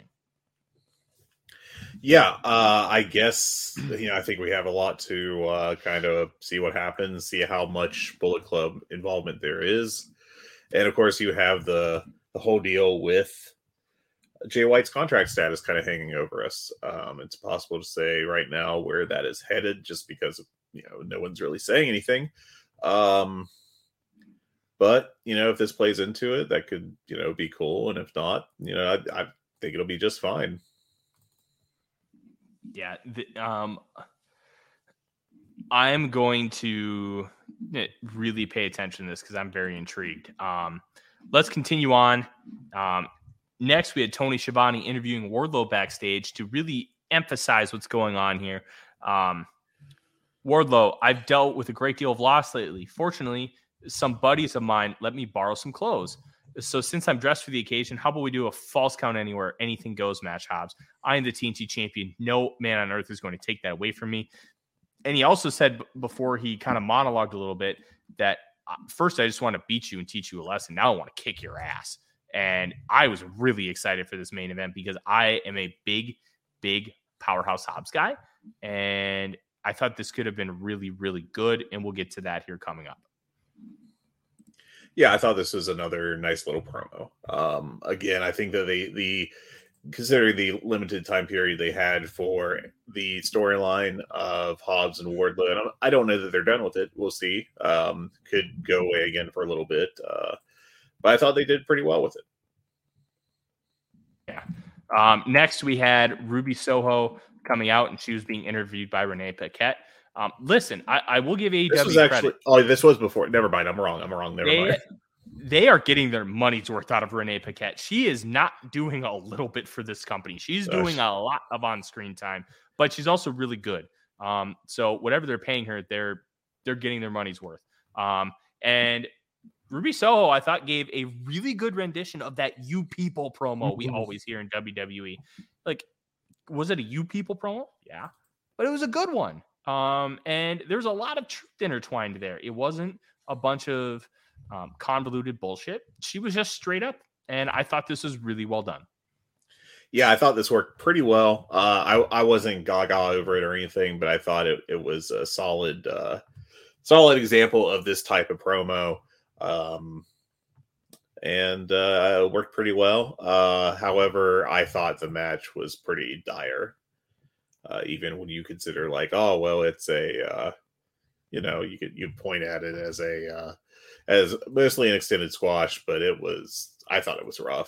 Yeah, uh, I guess, you know, I think we have a lot to uh, kind of see what happens, see how much Bullet Club involvement there is. And, of course, you have the, the whole deal with Jay White's contract status kind of hanging over us. Um, it's possible to say right now where that is headed just because, you know, no one's really saying anything. Um But, you know, if this plays into it, that could, you know, be cool. And if not, you know, I, I think it'll be just fine. Yeah. The, um, I'm going to really pay attention to this because I'm very intrigued. Um, let's continue on. Um, next, we had Tony Schiavone interviewing Wardlow backstage to really emphasize what's going on here. Um, Wardlow, I've dealt with a great deal of loss lately. Fortunately, some buddies of mine let me borrow some clothes. So since I'm dressed for the occasion, how about we do a false count anywhere, anything goes match, Hobbs? I am the T N T champion. No man on earth is going to take that away from me. And he also said before he kind of monologued a little bit that uh, first I just want to beat you and teach you a lesson. Now I want to kick your ass. And I was really excited for this main event because I am a big, big Powerhouse Hobbs guy. And I thought this could have been really, really good, and we'll get to that here coming up. Yeah, I thought this was another nice little promo. Um, again, I think that they the considering the limited time period they had for the storyline of Hobbs and Wardlow, and I don't know that they're done with it. We'll see. Um, could go away again for a little bit, uh, but I thought they did pretty well with it. Yeah. Um, next, we had Ruby Soho coming out, and she was being interviewed by Renee Paquette. Um, listen, I, I will give A E W this was actually, credit. Oh, this was before. Never mind. I'm wrong. I'm wrong. Never they, mind. They are getting their money's worth out of Renee Paquette. She is not doing a little bit for this company. She's Gosh. doing a lot of on-screen time, but she's also really good. Um, so whatever they're paying her, they're they're getting their money's worth. Um, and Ruby Soho, I thought, gave a really good rendition of that "You People" promo we always hear in W W E. Like, was it a "You People" promo? Yeah, but it was a good one. Um, and there's a lot of truth intertwined there. It wasn't a bunch of um, convoluted bullshit. She was just straight up, and I thought this was really well done. Yeah, I thought this worked pretty well. Uh, I I wasn't gaga over it or anything, but I thought it, it was a solid uh, solid example of this type of promo. Um, and uh, it worked pretty well. Uh, however, I thought the match was pretty dire. Uh, even when you consider like, oh, well, it's a, uh, you know, you could, you'd point at it as a, uh, as mostly an extended squash, but it was, I thought it was rough.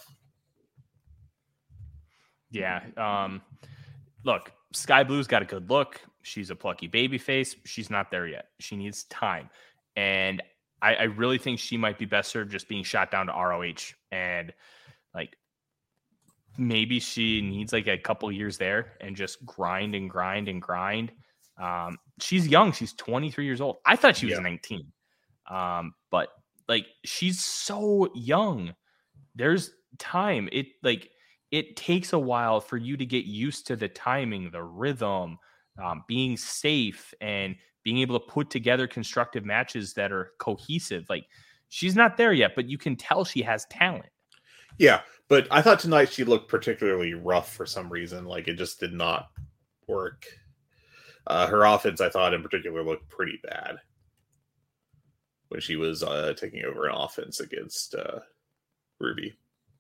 Yeah. Um, look, Sky Blue's got a good look. She's a plucky babyface. She's not there yet. She needs time. And I, I really think she might be best served just being shot down to R O H. And like, maybe she needs like a couple years there and just grind and grind and grind. Um, she's young. She's twenty-three years old. I thought she was yeah. nineteen. Um, but like, she's so young. There's time. It like, it takes a while for you to get used to the timing, the rhythm, um, being safe, and being able to put together constructive matches that are cohesive. Like, she's not there yet, but you can tell she has talent. Yeah, but I thought tonight she looked particularly rough for some reason. Like, it just did not work. Uh, her offense, I thought in particular, looked pretty bad when she was uh, taking over an offense against uh, Ruby.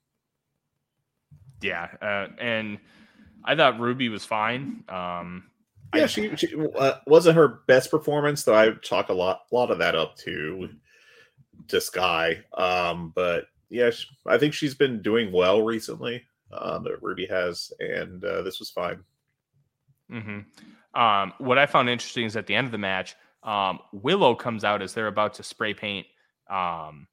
Yeah, uh, and I thought Ruby was fine. Um, yeah, I, she, she uh, wasn't her best performance, though. I chalk a lot, a lot of that up to to Sky. Um, but yeah, she, I think she's been doing well recently. Um, that Ruby has, and uh, this was fine. Mm-hmm. Um, what I found interesting is at the end of the match, um, Willow comes out as they're about to spray paint um,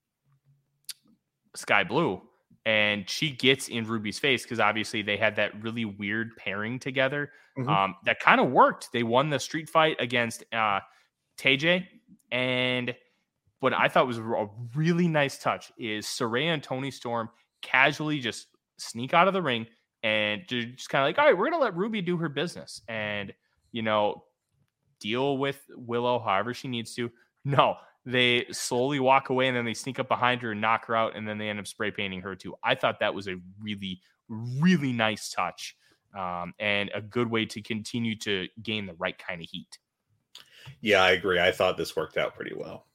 Sky Blue. And she gets in Ruby's face because obviously they had that really weird pairing together. Mm-hmm. Um, that kind of worked. They won the street fight against uh, T J. And what I thought was a really nice touch is Saraya and Toni Storm casually just sneak out of the ring and just kind of like, all right, we're going to let Ruby do her business and, you know, deal with Willow however she needs to. No. They slowly walk away and then they sneak up behind her and knock her out. And then they end up spray painting her too. I thought that was a really, really nice touch um, and a good way to continue to gain the right kind of heat. Yeah, I agree. I thought this worked out pretty well.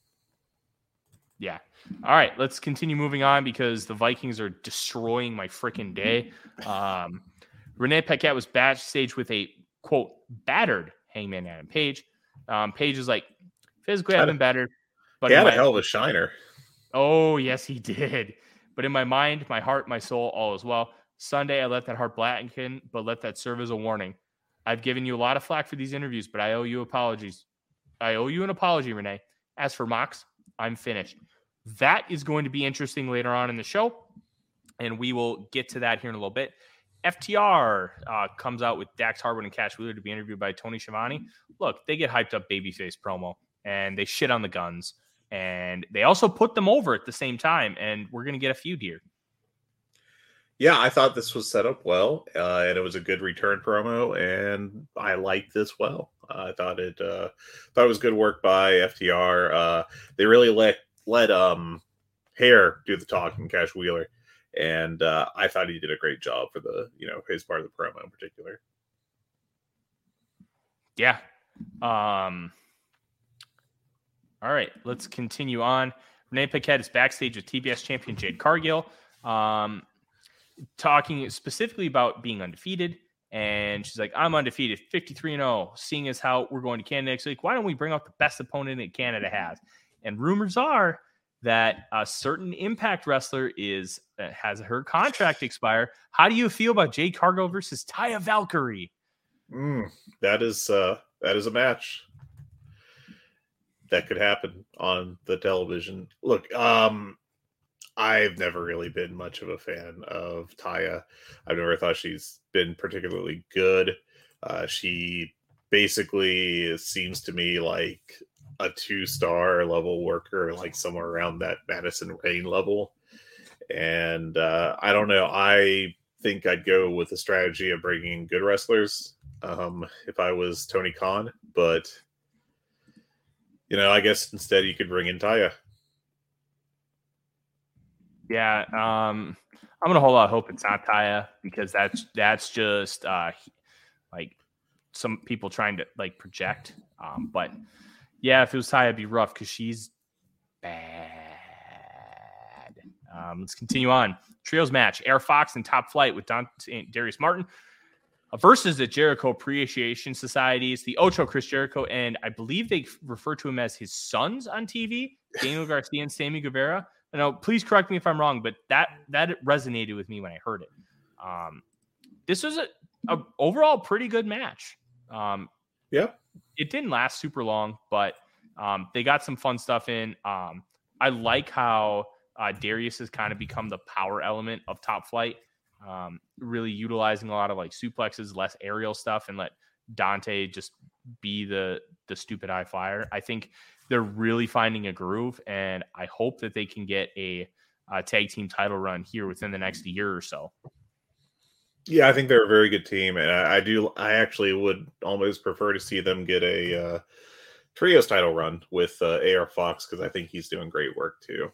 Yeah. All right, let's continue moving on because the Vikings are destroying my freaking day. Um, Renee Paquette was backstage with a quote battered Hangman Adam Page. Um, Page is like, physically, I've been better. But he had my, a hell of a shiner. Oh, yes, he did. But in my mind, my heart, my soul, all is well. Sunday, I let that heart blacken, but let that serve as a warning. I've given you a lot of flack for these interviews, but I owe you apologies. I owe you an apology, Renee. As for Mox, I'm finished. That is going to be interesting later on in the show, and we will get to that here in a little bit. F T R uh, comes out with Dax Harwood and Cash Wheeler to be interviewed by Tony Schiavone. Look, they get hyped up babyface promo. And they shit on the Guns. And they also put them over at the same time. And we're going to get a feud here. Yeah, I thought this was set up well. Uh, and it was a good return promo. And I liked this well. Uh, I thought it uh, thought it was good work by F T R. Uh, they really let, let um, Hair do the talking, Cash Wheeler. And uh, I thought he did a great job for the, you know, his part of the promo in particular. Yeah. Um, all right, let's continue on. Renee Paquette is backstage with T B S champion Jade Cargill, um, talking specifically about being undefeated. And she's like, I'm undefeated, fifty-three and oh, seeing as how we're going to Canada next week. Why don't we bring out the best opponent that Canada has? And rumors are that a certain Impact wrestler is uh, has her contract expire. How do you feel about Jade Cargill versus Taya Valkyrie? Mm, that is uh, that is a match that could happen on the television. Look, um, I've never really been much of a fan of Taya. I've never thought she's been particularly good. Uh, she basically seems to me like a two-star level worker, like somewhere around that Madison Rayne level. And uh, I don't know. I think I'd go with the strategy of bringing good wrestlers um, if I was Tony Khan. But, you know, I guess instead you could bring in Taya. Yeah, um, I'm gonna hold out hope it's not Taya, because that's that's just uh, like some people trying to like project. Um, but yeah, if it was Taya, it'd be rough because she's bad. Um, let's continue on. Trios match: Air Fox and Top Flight with Dante and Darius Martin uh, versus the Jericho Appreciation Societies, the Ocho, Chris Jericho, and I believe they refer to him as his sons on T V, Daniel Garcia and Sammy Guevara. Now, please correct me if I'm wrong, but that that resonated with me when I heard it. Um, this was a, a overall pretty good match. Um, yeah, it didn't last super long, but um, they got some fun stuff in. Um, I like how uh, Darius has kind of become the power element of Top Flight, um, really utilizing a lot of like suplexes, less aerial stuff, and let Dante just be the the stupid high flyer. I think they're really finding a groove, and I hope that they can get a, a tag team title run here within the next year or so. Yeah, I think they're a very good team, and I, I do. I actually would almost prefer to see them get a uh, trios title run with uh, A R Fox, because I think he's doing great work too.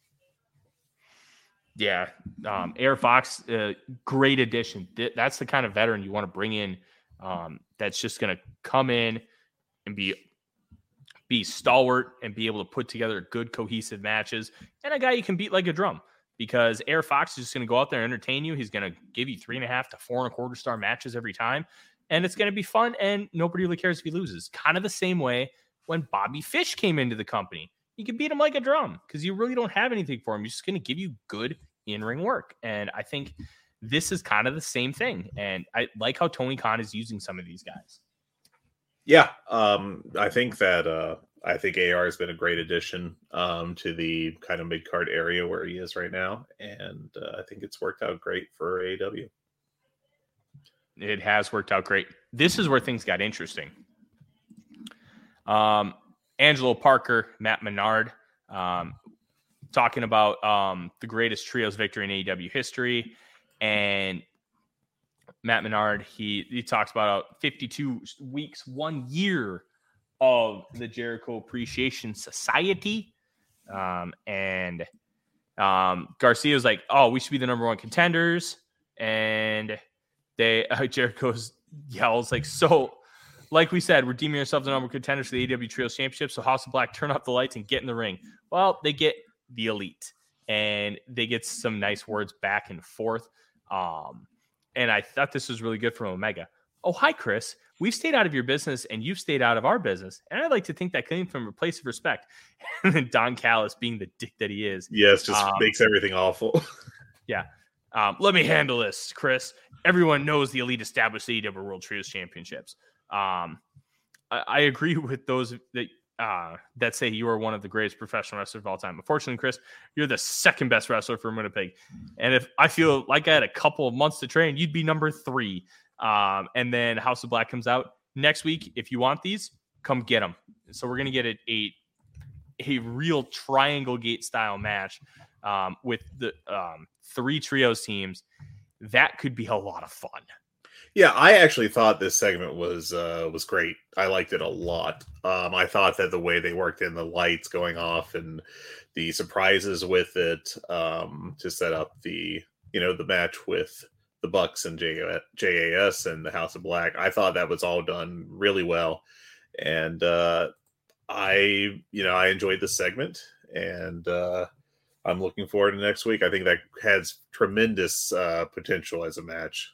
Yeah, um, Air Fox, uh, great addition. Th- that's the kind of veteran you want to bring in. Um, that's just going to come in and be be stalwart and be able to put together good cohesive matches, and a guy you can beat like a drum, because Air Fox is just going to go out there and entertain you. He's going to give you three and a half to four and a quarter star matches every time, and it's going to be fun, and nobody really cares if he loses. Kind of the same way when Bobby Fish came into the company. You can beat him like a drum because you really don't have anything for him. He's just going to give you good in-ring work, and I think this is kind of the same thing, and I like how Tony Khan is using some of these guys. Yeah, um, I think that uh, I think A R has been a great addition um, to the kind of mid card area where he is right now, and uh, I think it's worked out great for A E W. It has worked out great. This is where things got interesting. Um, Angelo Parker, Matt Menard, um, talking about um, the greatest trios victory in A E W history, and Matt Menard, he he talks about fifty-two weeks, one year of the Jericho Appreciation Society. Um, and um, Garcia's like, oh, we should be the number one contenders. And they uh, Jericho's yells like, so like we said, we're deeming ourselves the number one contenders for the A E W Trios Championship. So House of Black, turn off the lights and get in the ring. Well, they get the Elite, and they get some nice words back and forth. Um, And I thought this was really good from Omega. Oh, hi, Chris. We've stayed out of your business and you've stayed out of our business. And I'd like to think that came from a place of respect. And then Don Callis, being the dick that he is. Yes, just um, makes everything awful. Yeah. Um, let me handle this, Chris. Everyone knows the Elite established the A E W World Trios Championships. Um, I, I agree with those that uh, that say you are one of the greatest professional wrestlers of all time. Unfortunately, Chris, you're the second best wrestler from Winnipeg. And if I feel like I had a couple of months to train, you'd be number three. Um, and then House of Black comes out next week. If you want these, come get them. So we're going to get a, a, a real triangle gate style match um, with the um, three trios teams. That could be a lot of fun. Yeah, I actually thought this segment was uh, was great. I liked it a lot. Um, I thought that the way they worked in the lights going off and the surprises with it um, to set up the you know the match with the Bucks and J A S and the House of Black, I thought that was all done really well. And uh, I, you know, I enjoyed the segment, and uh, I'm looking forward to next week. I think that has tremendous uh, potential as a match.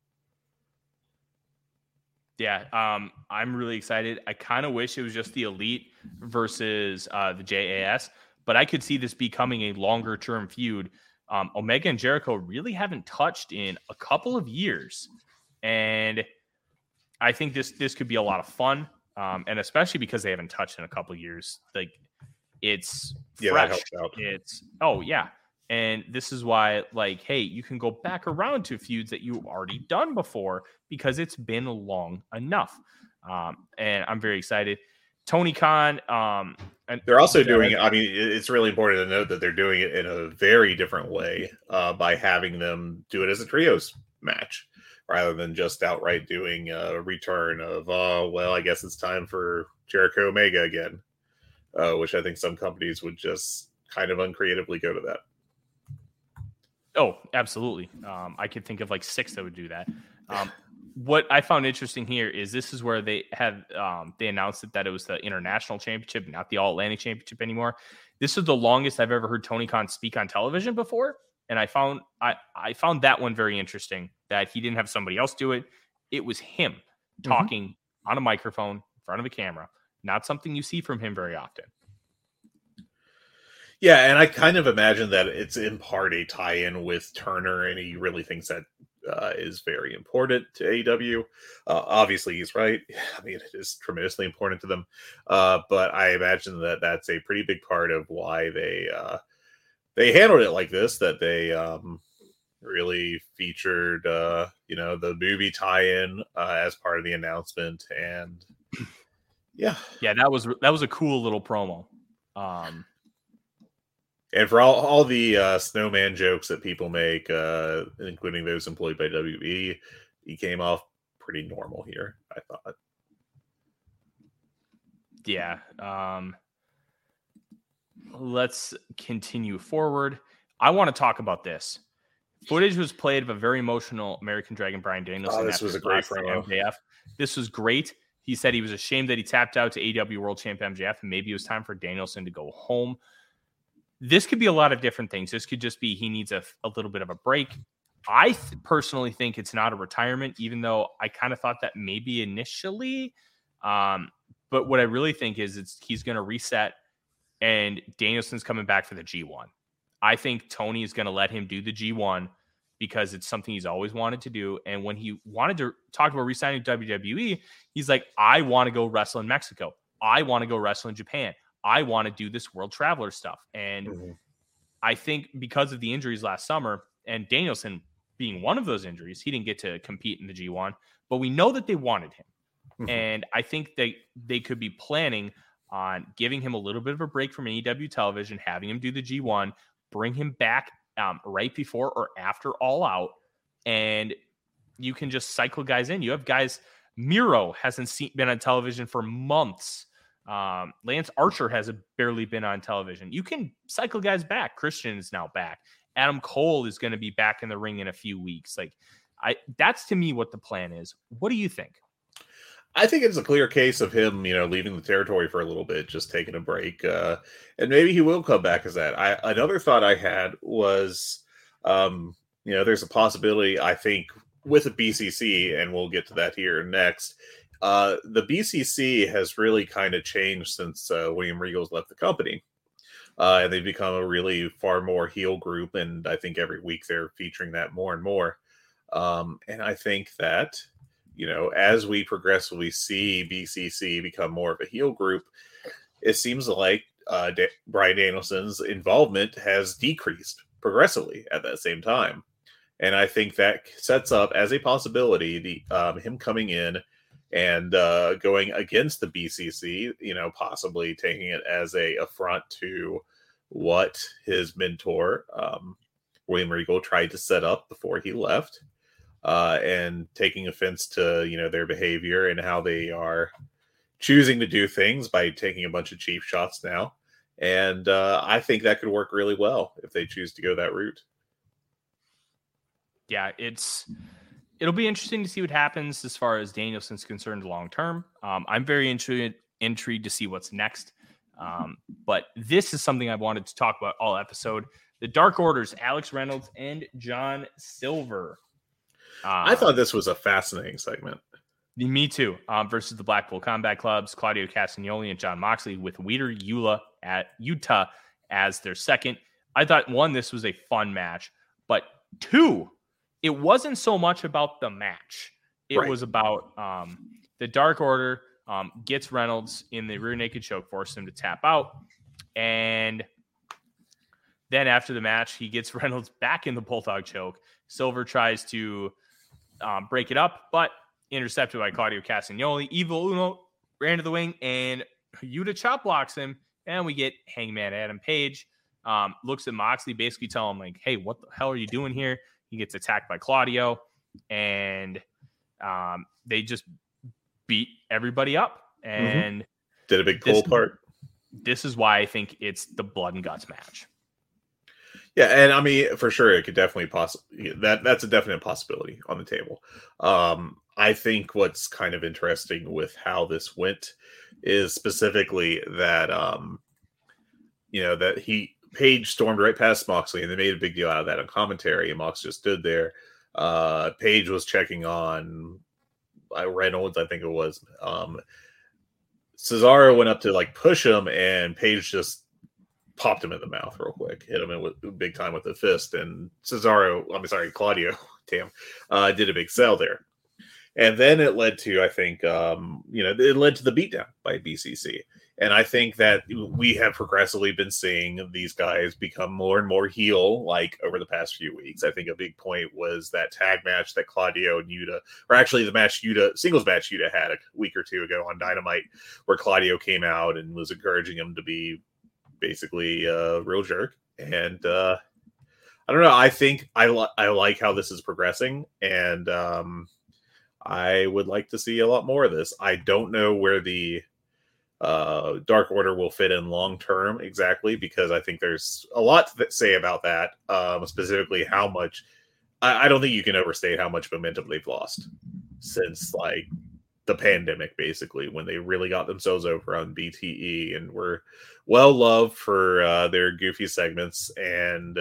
Yeah, um, I'm really excited. I kind of wish it was just the Elite versus uh, the J A S, but I could see this becoming a longer term feud. Um, Omega and Jericho really haven't touched in a couple of years, and I think this this could be a lot of fun, um, and especially because they haven't touched in a couple of years. Like, it's Yeah, fresh. that helps out. It's oh yeah. And this is why, like, hey, you can go back around to feuds that you've already done before because it's been long enough. Um, and I'm very excited. Tony Khan. Um, and they're also doing it. I mean, it's really important to note that they're doing it in a very different way uh, by having them do it as a trios match rather than just outright doing a return of, oh, well, I guess it's time for Jericho Omega again, uh, which I think some companies would just kind of uncreatively go to that. Oh, absolutely. Um, I could think of like six that would do that. Um, what I found interesting here is this is where they have um, they announced it that it was the international championship, not the All Atlantic championship anymore. This is the longest I've ever heard Tony Khan speak on television before, and I found I I found that one very interesting. That he didn't have somebody else do it; it was him talking mm-hmm. on a microphone in front of a camera. Not something you see from him very often. Yeah, and I kind of imagine that it's in part a tie-in with Turner, and he really thinks that uh, is very important to A E W. Uh, obviously, he's right. I mean, it is tremendously important to them. Uh, but I imagine that that's a pretty big part of why they uh, they handled it like this, that they um, really featured, uh, you know, the movie tie-in uh, as part of the announcement. And yeah. Yeah, that was that was a cool little promo. Um And for all, all the uh, snowman jokes that people make, uh, including those employed by W W E, he came off pretty normal here, I thought. Yeah. Um, let's continue forward. I want to talk about this. Footage was played of a very emotional American Dragon Bryan Danielson. Oh, this was a great promo. M J F. This was great. He said he was ashamed that he tapped out to A E W World Champ M J F, and maybe it was time for Danielson to go home. This could be a lot of different things. This could just be he needs a, a little bit of a break. I th- personally think it's not a retirement, even though I kind of thought that maybe initially. Um, but what I really think is it's he's going to reset, and Danielson's coming back for the G one. I think Tony is going to let him do the G one because it's something he's always wanted to do. And when he wanted to talk about re-signing W W E, he's like, I want to go wrestle in Mexico. I want to go wrestle in Japan. I want to do this World Traveler stuff. And mm-hmm. I think because of the injuries last summer, and Danielson being one of those injuries, he didn't get to compete in the G one, but we know that they wanted him. Mm-hmm. And I think they, they could be planning on giving him a little bit of a break from A E W television, having him do the G one, bring him back um, right before or after All Out, and you can just cycle guys in. You have guys, Miro hasn't seen, been on television for months. Um, Lance Archer has barely been on television. You can cycle guys back. Christian is now back. Adam Cole is going to be back in the ring in a few weeks. Like, I, that's to me what the plan is. What do you think? I think it's a clear case of him, you know, leaving the territory for a little bit, just taking a break. Uh, and maybe he will come back as that. I, another thought I had was, um, you know, there's a possibility, I think, with the B C C, and we'll get to that here next. Uh, the B C C has really kind of changed since uh, William Regal's left the company. Uh, and they've become a really far more heel group. And I think every week they're featuring that more and more. Um, and I think that, you know, as we progressively see B C C become more of a heel group, it seems like uh, Da- Bryan Danielson's involvement has decreased progressively at that same time. And I think that sets up as a possibility the um, him coming in and uh, going against the B C C, you know, possibly taking it as a affront to what his mentor, um, William Regal, tried to set up before he left, uh, and taking offense to, you know, their behavior and how they are choosing to do things by taking a bunch of cheap shots now. And uh, I think that could work really well if they choose to go that route. Yeah, it's It'll be interesting to see what happens as far as Danielson's concerned long term. Um, I'm very intrigued intrigued to see what's next. Um, but this is something I wanted to talk about all episode. The Dark Orders, Alex Reynolds and John Silver. Um, I thought this was a fascinating segment. Me too. Um, versus the Blackpool Combat Clubs, Claudio Castagnoli and John Moxley, with Weeder Eula at Utah as their second. I thought, one, this was a fun match, but two, it wasn't so much about the match. It Right. was about um, the Dark Order um, gets Reynolds in the rear naked choke, forces him to tap out. And then after the match, he gets Reynolds back in the Bulldog choke. Silver tries to um, break it up, but intercepted by Claudio Castagnoli. Evil Uno ran to the wing, and Yuta chop blocks him. And we get Hangman Adam Page. Um, looks at Moxley, basically telling him, like, hey, what the hell are you doing here? He gets attacked by Claudio, and um, they just beat everybody up. And mm-hmm. Did a big this, pull part. This is why I think it's the blood and guts match. Yeah, and I mean, for sure, it could definitely possibly that that's a definite possibility on the table. Um, I think what's kind of interesting with how this went is specifically that um, you know that he Page stormed right past Moxley, and they made a big deal out of that on commentary. And Mox just stood there. Uh, Page was checking on uh, Reynolds, I think it was. Um, Cesaro went up to like push him, and Page just popped him in the mouth real quick, hit him in with big time with the fist, and Cesaro, I'm sorry, Claudio, damn, uh, did a big sell there. And then it led to, I think, um, you know, it led to the beatdown by B C C. And I think that we have progressively been seeing these guys become more and more heel, like over the past few weeks. I think a big point was that tag match that Claudio and Yuta, or actually the match Yuta, singles match Yuta had a week or two ago on Dynamite, where Claudio came out and was encouraging him to be basically a real jerk. And uh, I don't know. I think I, li- I like how this is progressing. And um, I would like to see a lot more of this. I don't know where the uh, Dark Order will fit in long term exactly, because I think there's a lot to say about that. Um, specifically, how much I, I don't think you can overstate how much momentum they've lost since like the pandemic, basically, when they really got themselves over on B T E and were well loved for uh, their goofy segments. And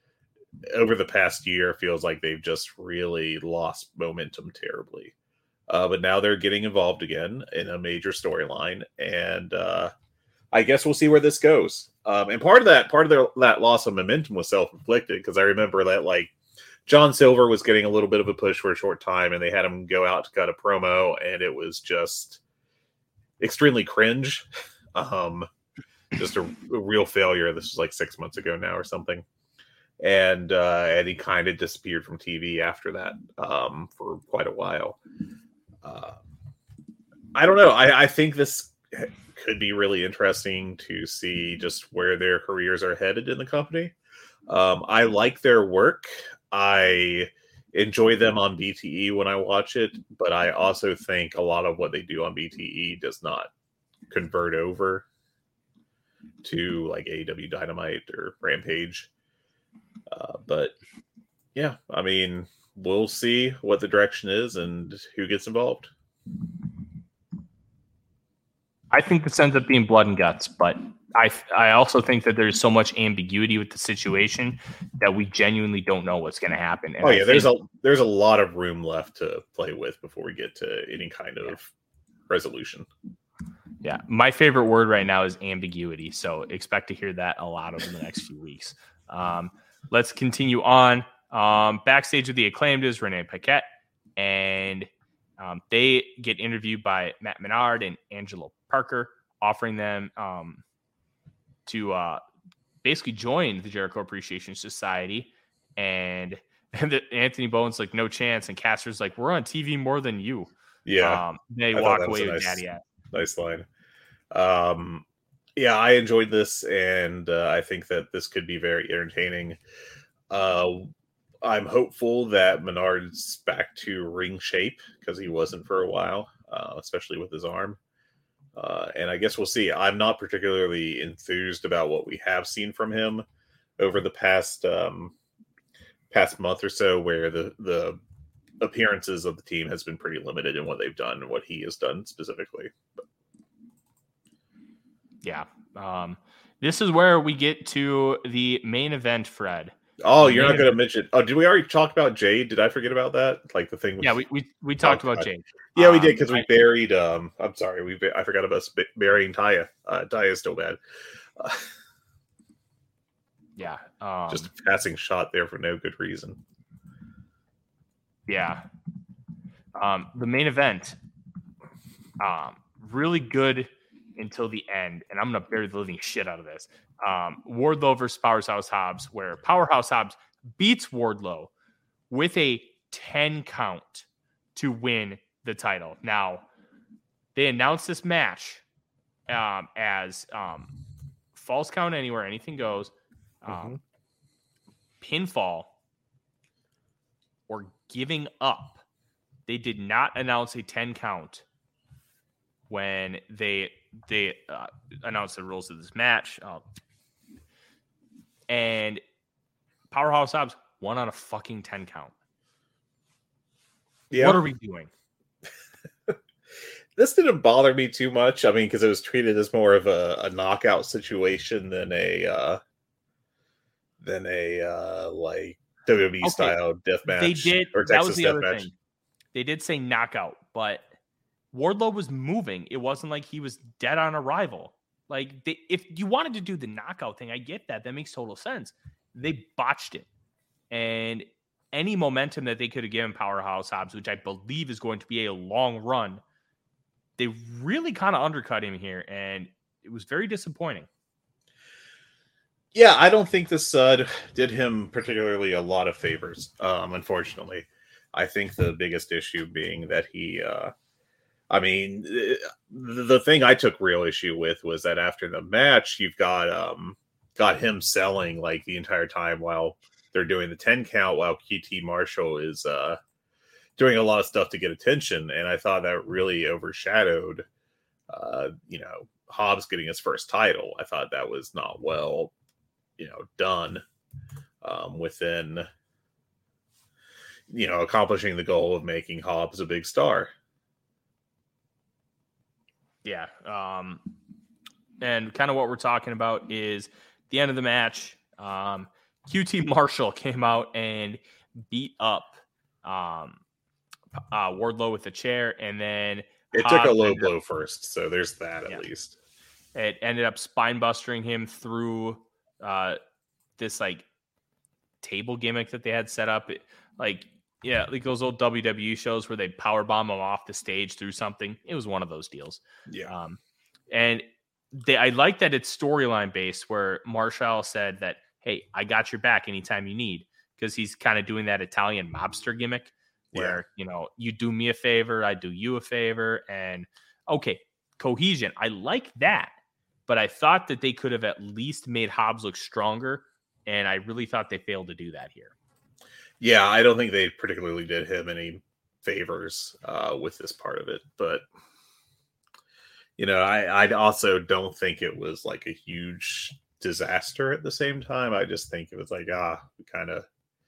over the past year, feels like they've just really lost momentum terribly. Uh, but now they're getting involved again in a major storyline, and uh, I guess we'll see where this goes. Um, and part of that, part of their, that loss of momentum was self-inflicted, because I remember that like John Silver was getting a little bit of a push for a short time, and they had him go out to cut a promo, and it was just extremely cringe. Um, just a, a real failure. This was like six months ago now or something. And uh, and he kind of disappeared from T V after that um, for quite a while. Uh, I don't know. I, I think this could be really interesting to see just where their careers are headed in the company. Um, I like their work. I enjoy them on B T E when I watch it, but I also think a lot of what they do on B T E does not convert over to like A E W Dynamite or Rampage. Uh, but yeah, I mean, we'll see what the direction is and who gets involved. I think this ends up being blood and guts, but I I also think that there's so much ambiguity with the situation that we genuinely don't know what's going to happen. And oh yeah, I there's think, a there's a lot of room left to play with before we get to any kind of yeah. resolution. Yeah, my favorite word right now is ambiguity, so expect to hear that a lot over the next few weeks. Um, let's continue on. Um, backstage with the Acclaimed is Renee Paquette, and um, they get interviewed by Matt Menard and Angelo Parker, offering them um, to uh, basically join the Jericho Appreciation Society. And, and the, Anthony Bowen's like, no chance. And Caster's like, we're on T V more than you. Yeah. Um, they I walk away with nice, Daddy Ass. Nice line. Um, yeah, I enjoyed this, and uh, I think that this could be very entertaining. Uh, I'm hopeful that Menard's back to ring shape, because he wasn't for a while, uh, especially with his arm. Uh, and I guess we'll see. I'm not particularly enthused about what we have seen from him over the past um, past month or so, where the the appearances of the team has been pretty limited in what they've done and what he has done specifically. But. Yeah. Um, this is where we get to the main event, Fred. Oh, the you're not going to event. mention. Oh, did we already talk about Jade? Did I forget about that? Like the thing. With, Yeah, we we, we talked oh, about God. Jade. Yeah, we um, did because we I, buried. Um, I'm sorry, we I forgot about us burying Taya. Uh, Taya is still bad. Uh, yeah. Um, just a passing shot there for no good reason. Yeah. Um, the main event, um, really good until the end, and I'm going to bury the living shit out of this. Um, Wardlow versus Powerhouse Hobbs, where Powerhouse Hobbs beats Wardlow with a ten count to win the title. Now, they announced this match um, as um, false count anywhere, anything goes, um, mm-hmm. pinfall, or giving up. They did not announce a ten count when they they uh, announced the rules of this match. Uh, and Powerhouse Hobbs won on a fucking ten count. Yeah. What are we doing? This didn't bother me too much. I mean, because it was treated as more of a, a knockout situation than a uh, than a uh, like W W E okay. style death match. They did. Or that was the other match. thing. They did say knockout, but Wardlow was moving. It wasn't like he was dead on arrival. Like, they, if you wanted to do the knockout thing, I get that. That makes total sense. They botched it. And any momentum that they could have given Powerhouse Hobbs, which I believe is going to be a long run, they really kind of undercut him here. And it was very disappointing. Yeah, I don't think this uh, did him particularly a lot of favors, um, unfortunately. I think the biggest issue being that he... Uh, I mean, the thing I took real issue with was that after the match, you've got um, got him selling like the entire time while they're doing the ten count, while Q T Marshall is uh, doing a lot of stuff to get attention. And I thought that really overshadowed, uh, you know, Hobbs getting his first title. I thought that was not well, you know, done um, within, you know, accomplishing the goal of making Hobbs a big star. Yeah. Um, and kind of what we're talking about is the end of the match. Um, Q T Marshall came out and beat up um, uh, Wardlow with a chair. And then it Hobbs took a low blow up, first. So there's that at yeah. least. It ended up spine busting him through uh, this like table gimmick that they had set up. It, like, Yeah, like those old W W E shows where they'd power bomb them off the stage through something. It was one of those deals. Yeah. Um, and they, I like that it's storyline based where Marshall said that, hey, I got your back anytime you need. Because he's kind of doing that Italian mobster gimmick where, yeah. you know, you do me a favor, I do you a favor. And okay, cohesion. I like that. But I thought that they could have at least made Hobbs look stronger. And I really thought they failed to do that here. Yeah, I don't think they particularly did him any favors uh, with this part of it. But, you know, I, I also don't think it was like a huge disaster at the same time. I just think it was like, ah, we kind of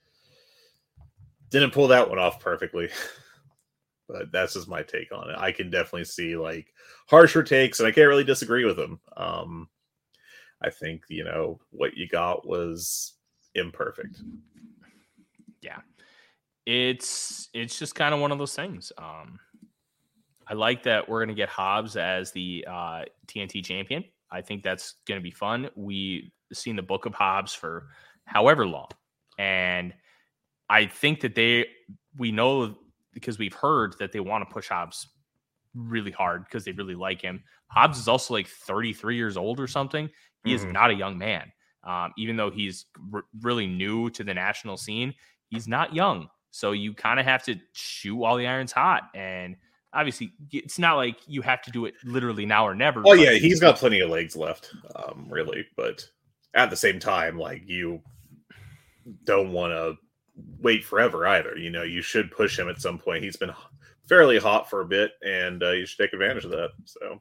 didn't pull that one off perfectly. But that's just my take on it. I can definitely see like harsher takes, and I can't really disagree with them. Um, I think, you know, what you got was imperfect. Yeah, it's it's just kind of one of those things. Um, I like that we're going to get Hobbs as the uh, T N T champion. I think that's going to be fun. We've seen the book of Hobbs for however long. And I think that they, we know because we've heard that they want to push Hobbs really hard because they really like him. Hobbs is also like thirty-three years old or something. He mm-hmm. is not a young man. Um, even though he's r- really new to the national scene, he's not young. So you kind of have to shoot while the iron's hot. And obviously, it's not like you have to do it literally now or never. Oh, yeah, he's got plenty of legs left, um, really. But at the same time, like, you don't want to wait forever either. You know, you should push him at some point. He's been fairly hot for a bit, and uh, you should take advantage of that. So,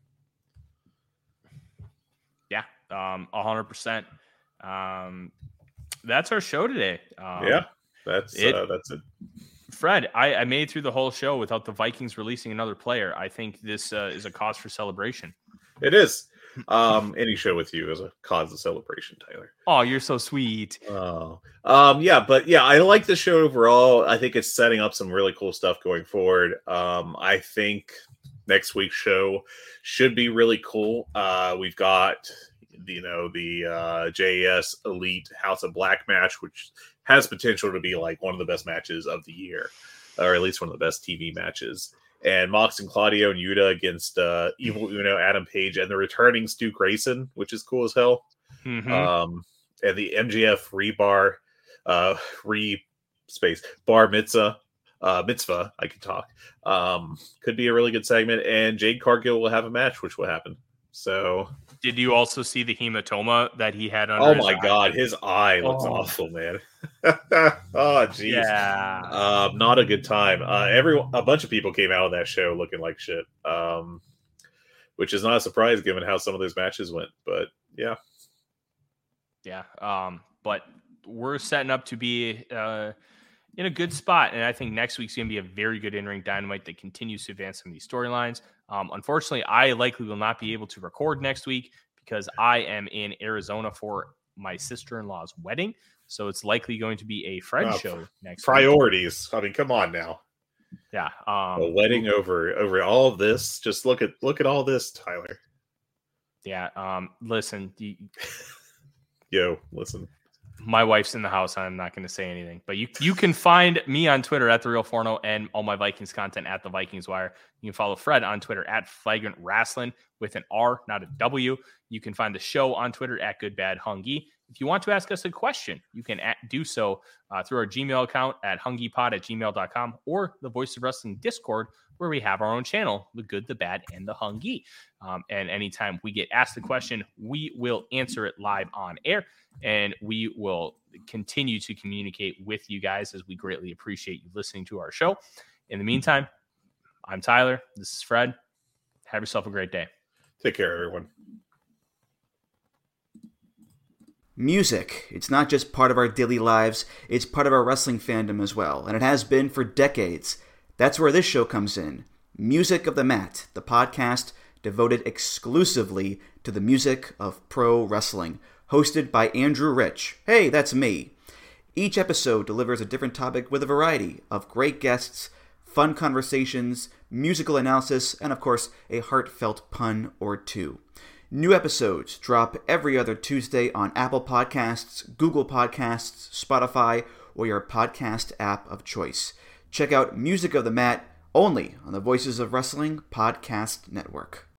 yeah, um, one hundred percent. Um, that's our show today. Um, yeah, that's it, uh, that's it. Fred, I, I made it through the whole show without the Vikings releasing another player. I think this uh, is a cause for celebration. It is. Um, any show with you is a cause of celebration, Tyler. Oh, you're so sweet. Oh, um, yeah, but yeah, I like the show overall. I think it's setting up some really cool stuff going forward. Um, I think next week's show should be really cool. Uh, we've got, you know, the uh, J A S Elite House of Black match, which has potential to be like one of the best matches of the year, or at least one of the best T V matches. And Mox and Claudio and Yuta against uh, Evil Uno, Adam Page, and the returning Stu Grayson, which is cool as hell. Mm-hmm. Um, and the M J F rebar, uh, re space bar mitzvah, uh, mitzvah. I can talk. Um, could be a really good segment. And Jade Cargill will have a match, which will happen. So, did you also see the hematoma that he had under oh his my eye? god, his eye looks Oh. awful, man. Oh jeez, Yeah. um, not a good time. Uh, every a bunch of people came out of that show looking like shit, um, which is not a surprise given how some of those matches went. But yeah, Yeah. Um, but we're setting up to be uh, in a good spot. And I think next week's going to be a very good in-ring Dynamite that continues to advance some of these storylines. Um, unfortunately, I likely will not be able to record next week because I am in Arizona for my sister-in-law's wedding. So it's likely going to be a Fred Oh, show next week. priorities. I mean, come on now. Yeah. Um, A wedding over over all of this. Just look at look at all this, Tyler. Yeah. Um, listen, you, Yo, listen. my wife's in the house. I'm not going to say anything, but you you can find me on Twitter at The Real Forno and all my Vikings content at The Vikings Wire. You can follow Fred on Twitter at Flagrant Wrestling with an R, not a W. You can find the show on Twitter at Good Bad Hungy. If you want to ask us a question, you can at, do so uh, through our Gmail account at hungypod at gmail dot com or the Voice of Wrestling Discord, where we have our own channel, The Good, the Bad, and the Hungy. Um, and anytime we get asked a question, we will answer it live on air, and we will continue to communicate with you guys as we greatly appreciate you listening to our show. In the meantime, I'm Tyler. This is Fred. Have yourself a great day. Take care, everyone. Music. It's not just part of our daily lives, it's part of our wrestling fandom as well, and it has been for decades. That's where this show comes in. Music of the Mat, the podcast devoted exclusively to the music of pro wrestling, hosted by Andrew Rich. Hey, that's me. Each episode delivers a different topic with a variety of great guests, fun conversations, musical analysis, and of course, a heartfelt pun or two. New episodes drop every other Tuesday on Apple Podcasts, Google Podcasts, Spotify, or your podcast app of choice. Check out Music of the Mat only on the Voices of Wrestling Podcast Network.